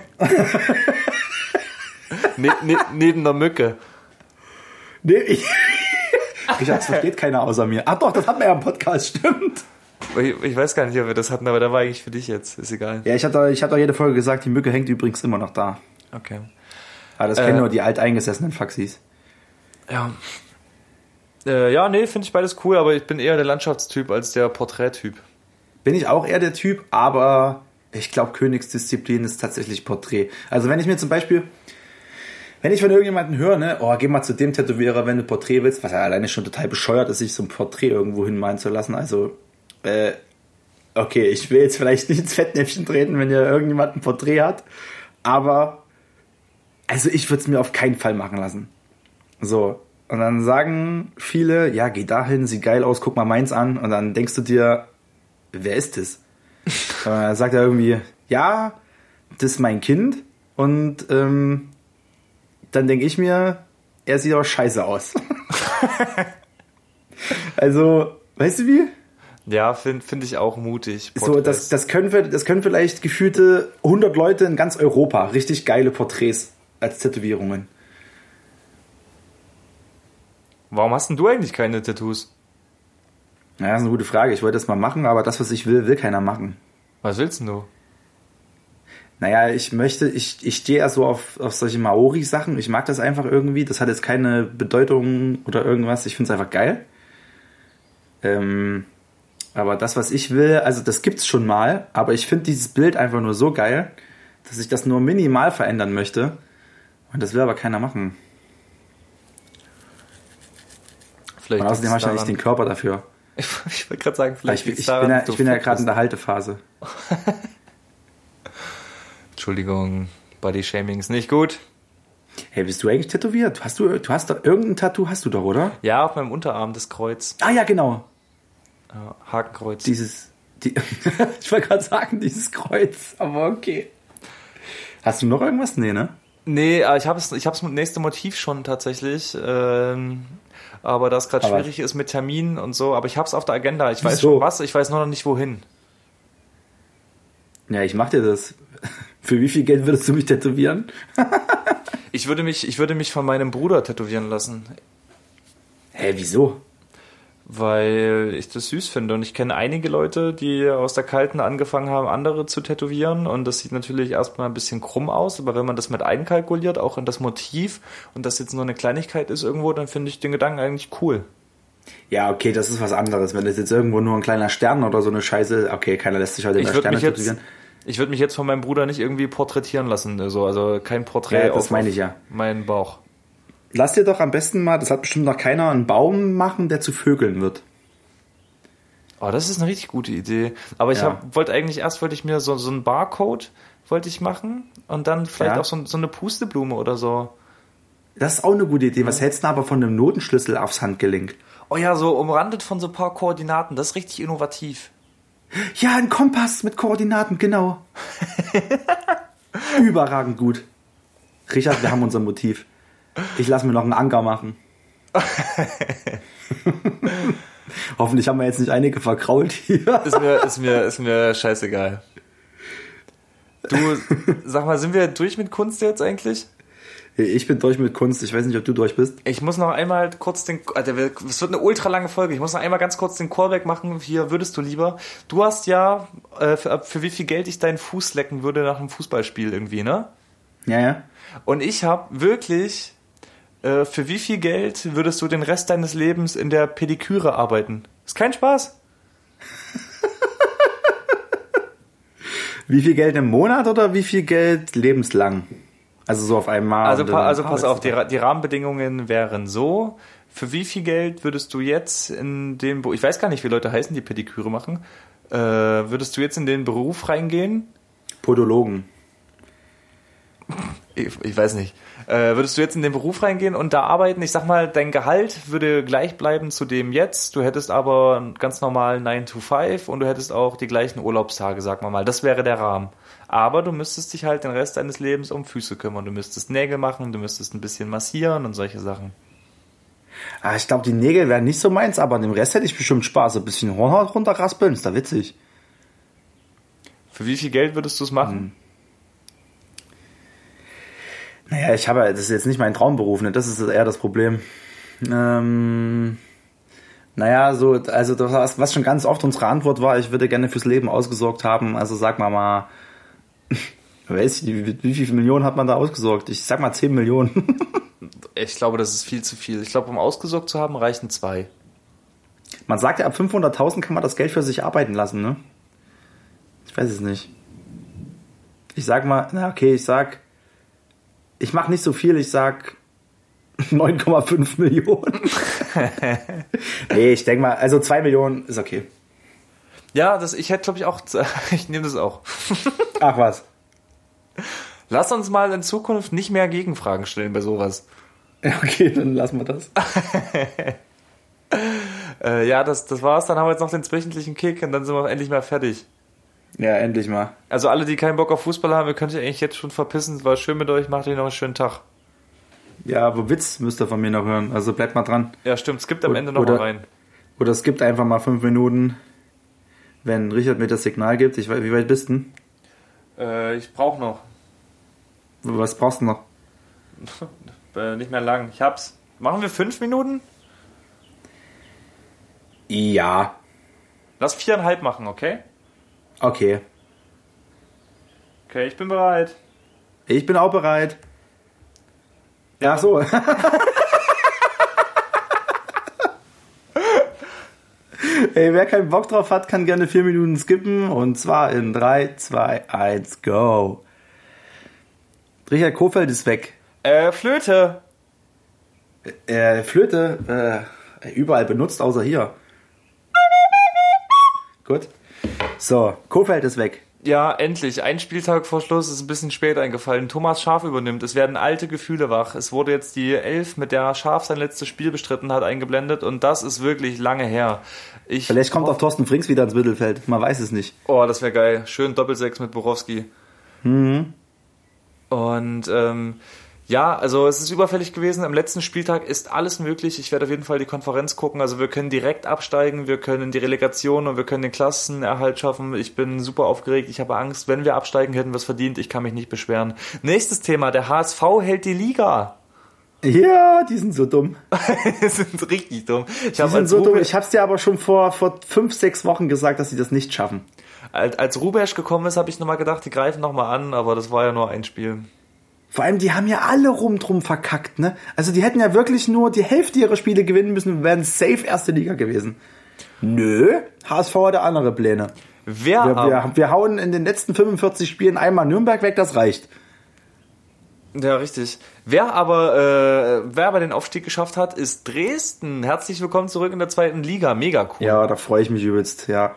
Neben der Mücke. Nee, ich das versteht keiner außer mir. Ach doch, das hatten wir ja im Podcast, stimmt. Ich weiß gar nicht, ob wir das hatten, aber da war eigentlich für dich jetzt. Ist egal. Ja, ich hab doch jede Folge gesagt, die Mücke hängt übrigens immer noch da. Okay. Aber das kennen nur die alteingesessenen Faxis. Ja. Finde ich beides cool, aber ich bin eher der Landschaftstyp als der Porträttyp. Bin ich auch eher der Typ, aber ich glaube, Königsdisziplin ist tatsächlich Porträt. Also wenn ich von irgendjemandem höre, ne, geh mal zu dem Tätowierer, wenn du Porträt willst, was ja alleine schon total bescheuert ist, sich so ein Porträt irgendwo hinmalen zu lassen, also okay, ich will jetzt vielleicht nicht ins Fettnäpfchen treten, wenn ja irgendjemand ein Porträt hat, aber also ich würde es mir auf keinen Fall machen lassen. So, und dann sagen viele, ja, geh dahin, sieht geil aus, guck mal meins an, und dann denkst du dir, wer ist das? Dann sagt er irgendwie, ja, das ist mein Kind, und dann denke ich mir, er sieht aber scheiße aus. Also, weißt du wie? Ja, find ich auch mutig. So, das können vielleicht gefühlte 100 Leute in ganz Europa. Richtig geile Porträts als Tätowierungen. Warum hast denn du eigentlich keine Tattoos? Ja, das ist eine gute Frage. Ich wollte das mal machen, aber das, was ich will keiner machen. Was willst denn du? Naja, ich stehe eher so auf solche Maori-Sachen. Ich mag das einfach irgendwie. Das hat jetzt keine Bedeutung oder irgendwas. Ich finde es einfach geil. Aber das, was ich will, also das gibt's schon mal, aber ich finde dieses Bild einfach nur so geil, dass ich das nur minimal verändern möchte. Und das will aber keiner machen. Vielleicht und außerdem habe ich ja nicht den Körper dafür. Ich wollte gerade sagen, vielleicht ich bin ja gerade in der Haltephase. Entschuldigung, Body-Shaming ist nicht gut. Hey, bist du eigentlich tätowiert? Du hast doch irgendein Tattoo, hast du doch, oder? Ja, auf meinem Unterarm das Kreuz. Ah ja, genau. Hakenkreuz. Ich wollte gerade sagen, dieses Kreuz, aber okay. Hast du noch irgendwas? Nee, ne? Nee, ich hab's mit nächstem Motiv schon tatsächlich. Aber da es gerade schwierig ist mit Terminen und so, aber ich hab's auf der Agenda. Ich weiß schon was, ich weiß nur noch nicht wohin. Ja, ich mach dir das. Für wie viel Geld würdest du mich tätowieren? Ich würde mich von meinem Bruder tätowieren lassen. Hä, wieso? Weil ich das süß finde und ich kenne einige Leute, die aus der Kalten angefangen haben, andere zu tätowieren und das sieht natürlich erstmal ein bisschen krumm aus, aber wenn man das mit einkalkuliert, auch in das Motiv und das jetzt nur eine Kleinigkeit ist irgendwo, dann finde ich den Gedanken eigentlich cool. Ja, okay, das ist was anderes. Wenn das jetzt irgendwo nur ein kleiner Stern oder so eine Scheiße, okay, keiner lässt sich heute über Sterne tätowieren. Ich würde mich jetzt von meinem Bruder nicht irgendwie porträtieren lassen, also kein Porträt auf meinen Bauch. Lass dir doch am besten mal, das hat bestimmt noch keiner, einen Baum machen, der zu Vögeln wird. Oh, das ist eine richtig gute Idee. Aber ich wollte ich mir so einen Barcode wollte ich machen und dann vielleicht auch so eine Pusteblume oder so. Das ist auch eine gute Idee. Was hältst du aber von einem Notenschlüssel aufs Handgelenk? Oh ja, so umrandet von so ein paar Koordinaten. Das ist richtig innovativ. Ja, ein Kompass mit Koordinaten, genau. Überragend gut. Richard, wir haben unser Motiv. Ich lasse mir noch einen Anker machen. Hoffentlich haben wir jetzt nicht einige verkrault hier. Ist mir scheißegal. Du, sag mal, sind wir durch mit Kunst jetzt eigentlich? Ich bin durch mit Kunst. Ich weiß nicht, ob du durch bist. Ich muss noch einmal kurz es wird eine ultra lange Folge. Ich muss noch einmal ganz kurz den Callback machen. Hier, würdest du lieber. Du hast ja, für wie viel Geld ich deinen Fuß lecken würde nach einem Fußballspiel irgendwie, ne? Ja. Und ich habe wirklich, für wie viel Geld würdest du den Rest deines Lebens in der Pediküre arbeiten? Ist kein Spaß. Wie viel Geld im Monat oder wie viel Geld lebenslang? Also so auf einmal. Also pass auf, die Rahmenbedingungen wären so, für wie viel Geld würdest du jetzt in den ich weiß gar nicht, wie Leute heißen, die Pediküre machen, würdest du jetzt in den Beruf reingehen? Podologen. Ich weiß nicht. Würdest du jetzt in den Beruf reingehen und da arbeiten? Ich sag mal, dein Gehalt würde gleich bleiben zu dem jetzt. Du hättest aber einen ganz normalen 9 to 5 und du hättest auch die gleichen Urlaubstage, sag mal. Das wäre der Rahmen. Aber du müsstest dich halt den Rest deines Lebens um Füße kümmern. Du müsstest Nägel machen, du müsstest ein bisschen massieren und solche Sachen. Ich glaube, die Nägel wären nicht so meins, aber an dem Rest hätte ich bestimmt Spaß. Ein bisschen Hornhaut runterraspeln, ist da witzig. Für wie viel Geld würdest du es machen? Naja, das ist jetzt nicht mein Traumberuf, ne? Das ist eher das Problem. Also das, was schon ganz oft unsere Antwort war, ich würde gerne fürs Leben ausgesorgt haben. Also sag mal, weiß ich, wie viele Millionen hat man da ausgesorgt? Ich sag mal 10 Millionen. Ich glaube, das ist viel zu viel. Ich glaube, um ausgesorgt zu haben, reichen 2. Man sagt ja, ab 500.000 kann man das Geld für sich arbeiten lassen, ne? Ich weiß es nicht. Ich sag mal, ich mache nicht so viel, ich sag 9,5 Millionen. Nee, ich denke mal, also 2 Millionen ist okay. Ja, ich hätte, glaube ich, auch, ich nehme das auch. Ach was. Lass uns mal in Zukunft nicht mehr Gegenfragen stellen bei sowas. Okay, dann lassen wir das. Ja, das war's. Dann haben wir jetzt noch den wöchentlichen Kick und dann sind wir endlich mal fertig. Ja, endlich mal. Also alle, die keinen Bock auf Fußball haben, ihr könnt euch eigentlich jetzt schon verpissen. Es war schön mit euch, macht euch noch einen schönen Tag. Ja, aber Witz müsst ihr von mir noch hören, also bleibt mal dran. Ja, stimmt, es gibt am Ende noch mal rein. Oder es gibt einfach mal 5 Minuten, wenn Richard mir das Signal gibt. Wie weit bist du denn? Ich brauche noch. Was brauchst du noch? Nicht mehr lang. Ich hab's. Machen wir 5 Minuten? Ja. Lass 4,5 machen, okay? Okay. Okay, ich bin bereit. Ich bin auch bereit. Ja, ach so. Ey, wer keinen Bock drauf hat, kann gerne 4 Minuten skippen. Und zwar in 3, 2, 1, go. Richard Kofeld ist weg. Flöte. Flöte, überall benutzt, außer hier. Gut. So, Kofeld ist weg. Ja, endlich. Ein Spieltag vor Schluss ist ein bisschen spät eingefallen. Thomas Schaaf übernimmt. Es werden alte Gefühle wach. Es wurde jetzt die 11, mit der Schaaf sein letztes Spiel bestritten hat, eingeblendet. Und das ist wirklich lange her. Vielleicht kommt auch Thorsten Frings wieder ins Mittelfeld. Man weiß es nicht. Oh, das wäre geil. Schön Doppelsechs mit Borowski. Mhm. Und ja, also es ist überfällig gewesen. Am letzten Spieltag ist alles möglich. Ich werde auf jeden Fall die Konferenz gucken. Also wir können direkt absteigen, wir können die Relegation und wir können den Klassenerhalt schaffen. Ich bin super aufgeregt. Ich habe Angst. Wenn wir absteigen, hätten wir es verdient. Ich kann mich nicht beschweren. Nächstes Thema. Der HSV hält die Liga. Ja, die sind so dumm. Die sind richtig dumm. Die sind so dumm. Ich habe es dir aber schon vor 5, 6 Wochen gesagt, dass sie das nicht schaffen. Als Rubesch gekommen ist, habe ich nochmal gedacht, die greifen nochmal an. Aber das war ja nur ein Spiel. Vor allem, die haben ja alle drum verkackt, ne? Also die hätten ja wirklich nur die Hälfte ihrer Spiele gewinnen müssen und wären safe erste Liga gewesen. Nö, HSV hatte andere Pläne. Wir hauen in den letzten 45 Spielen einmal Nürnberg weg, das reicht. Ja, richtig. Wer aber den Aufstieg geschafft hat, ist Dresden. Herzlich willkommen zurück in der 2. Liga. Mega cool. Ja, da freue ich mich übelst, ja.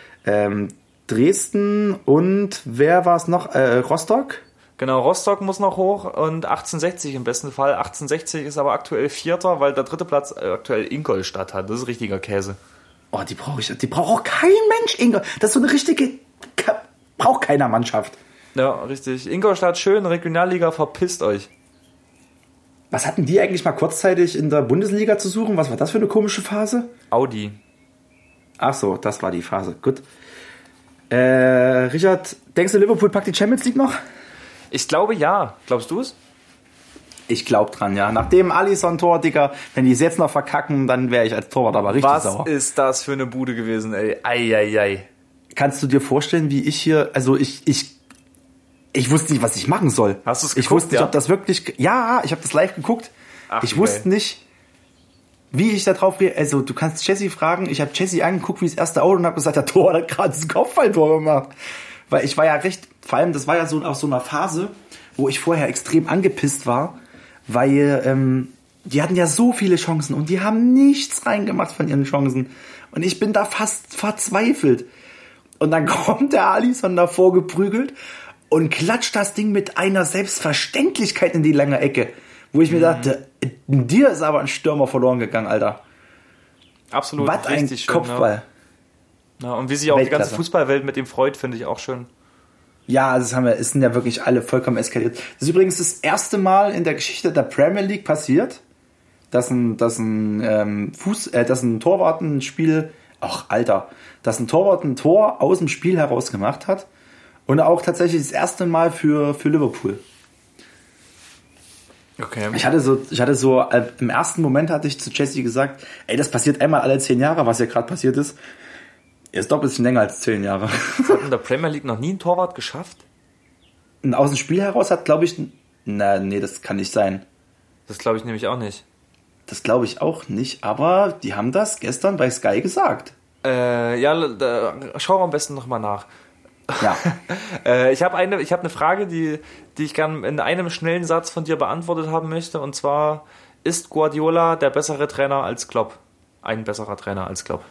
Dresden und wer war es noch? Rostock? Genau, Rostock muss noch hoch und 1860 im besten Fall. 1860 ist aber aktuell Vierter, weil der dritte Platz aktuell Ingolstadt hat. Das ist richtiger Käse. Oh, die brauche ich. Die braucht auch kein Mensch, Ingolstadt. Das ist so eine richtige... Braucht keiner Mannschaft. Ja, richtig. Ingolstadt, schön, Regionalliga, verpisst euch. Was hatten die eigentlich mal kurzzeitig in der Bundesliga zu suchen? Was war das für eine komische Phase? Audi. Ach so, das war die Phase. Gut. Richard, denkst du, Liverpool packt die Champions League noch? Ich glaube ja. Glaubst du es? Ich glaube dran, ja. Nach dem Alisson-Tor, Digga, wenn die es jetzt noch verkacken, dann wäre ich als Torwart aber richtig sauer. Was ist das für eine Bude gewesen, ey? Eieiei. Kannst du dir vorstellen, wie ich hier, also ich wusste nicht, was ich machen soll. Hast du es geguckt? Ich wusste nicht, ob das wirklich, ja, ich habe das live geguckt. Ach, ich wusste nicht, wie ich da drauf reagiere. Also du kannst Jesse fragen, ich habe Jesse angeguckt, wie das erste Auto und habe gesagt, der Tor hat gerade das Kopfballtor gemacht. Weil ich war ja recht, vor allem, das war ja so aus so einer Phase, wo ich vorher extrem angepisst war, weil die hatten ja so viele Chancen und die haben nichts reingemacht von ihren Chancen. Und ich bin da fast verzweifelt. Und dann kommt der Alisson davor geprügelt und klatscht das Ding mit einer Selbstverständlichkeit in die lange Ecke. Wo ich mir dachte, dir ist aber ein Stürmer verloren gegangen, Alter. Absolut. Was ein schön, Kopfball. Ja, und wie sich auch die ganze Fußballwelt mit ihm freut, finde ich auch schön. Ja, es sind ja wirklich alle vollkommen eskaliert. Das ist übrigens das erste Mal in der Geschichte der Premier League passiert, dass ein Torwart ein Spiel, dass ein Torwart ein Tor aus dem Spiel heraus gemacht hat. Und auch tatsächlich das erste Mal für Liverpool. Okay. Ich hatte so, im ersten Moment hatte ich zu Jesse gesagt, ey, das passiert einmal alle 10 Jahre, was ja gerade passiert ist. Ist doch ein bisschen länger als 10 Jahre. Das hat in der Premier League noch nie ein Torwart geschafft? Und aus dem Spiel heraus hat, glaube ich, nee, das kann nicht sein. Das glaube ich nämlich auch nicht. Das glaube ich auch nicht, aber die haben das gestern bei Sky gesagt. Schau am besten nochmal nach. Ja. Ich habe eine Frage, die ich gerne in einem schnellen Satz von dir beantwortet haben möchte. Und zwar, ist Guardiola der bessere Trainer als Klopp? Ein besserer Trainer als Klopp?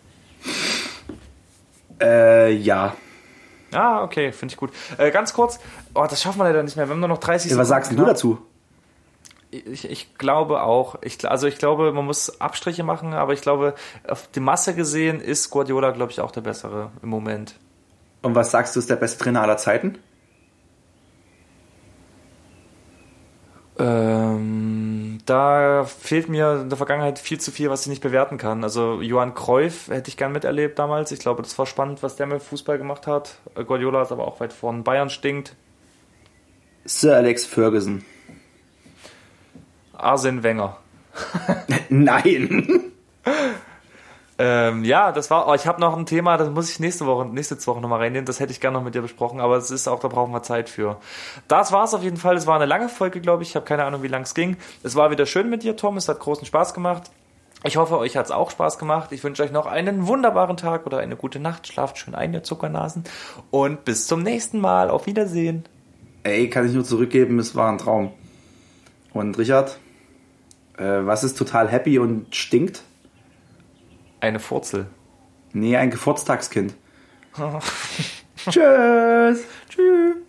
Ja. Ah, okay, finde ich gut. Ganz kurz, das schaffen wir leider nicht mehr. Wir haben nur noch 30 Sekunden. Was sagst du dazu? Ich glaube auch. Ich glaube, man muss Abstriche machen, aber ich glaube, auf die Masse gesehen ist Guardiola, glaube ich, auch der bessere im Moment. Und was sagst du, ist der beste Trainer aller Zeiten? Da fehlt mir in der Vergangenheit viel zu viel, was ich nicht bewerten kann. Also Johann Cruyff hätte ich gern miterlebt damals. Ich glaube, das war spannend, was der mit Fußball gemacht hat. Guardiola ist aber auch weit vorn. Bayern stinkt. Sir Alex Ferguson. Arsene Wenger. Nein. Ja, das war. Oh, ich habe noch ein Thema, das muss ich nächste Woche nochmal reinnehmen. Das hätte ich gerne noch mit dir besprochen, aber es ist auch, da brauchen wir Zeit für. Das war's auf jeden Fall. Es war eine lange Folge, glaube ich. Ich habe keine Ahnung, wie lang es ging. Es war wieder schön mit dir, Tom. Es hat großen Spaß gemacht. Ich hoffe, euch hat's auch Spaß gemacht. Ich wünsche euch noch einen wunderbaren Tag oder eine gute Nacht. Schlaft schön ein, ihr Zuckernasen. Und bis zum nächsten Mal. Auf Wiedersehen. Ey, kann ich nur zurückgeben, es war ein Traum. Und Richard, was ist total happy und stinkt? Eine Furzel. Nee, ein Geburtstagskind. Tschüss. Tschüss.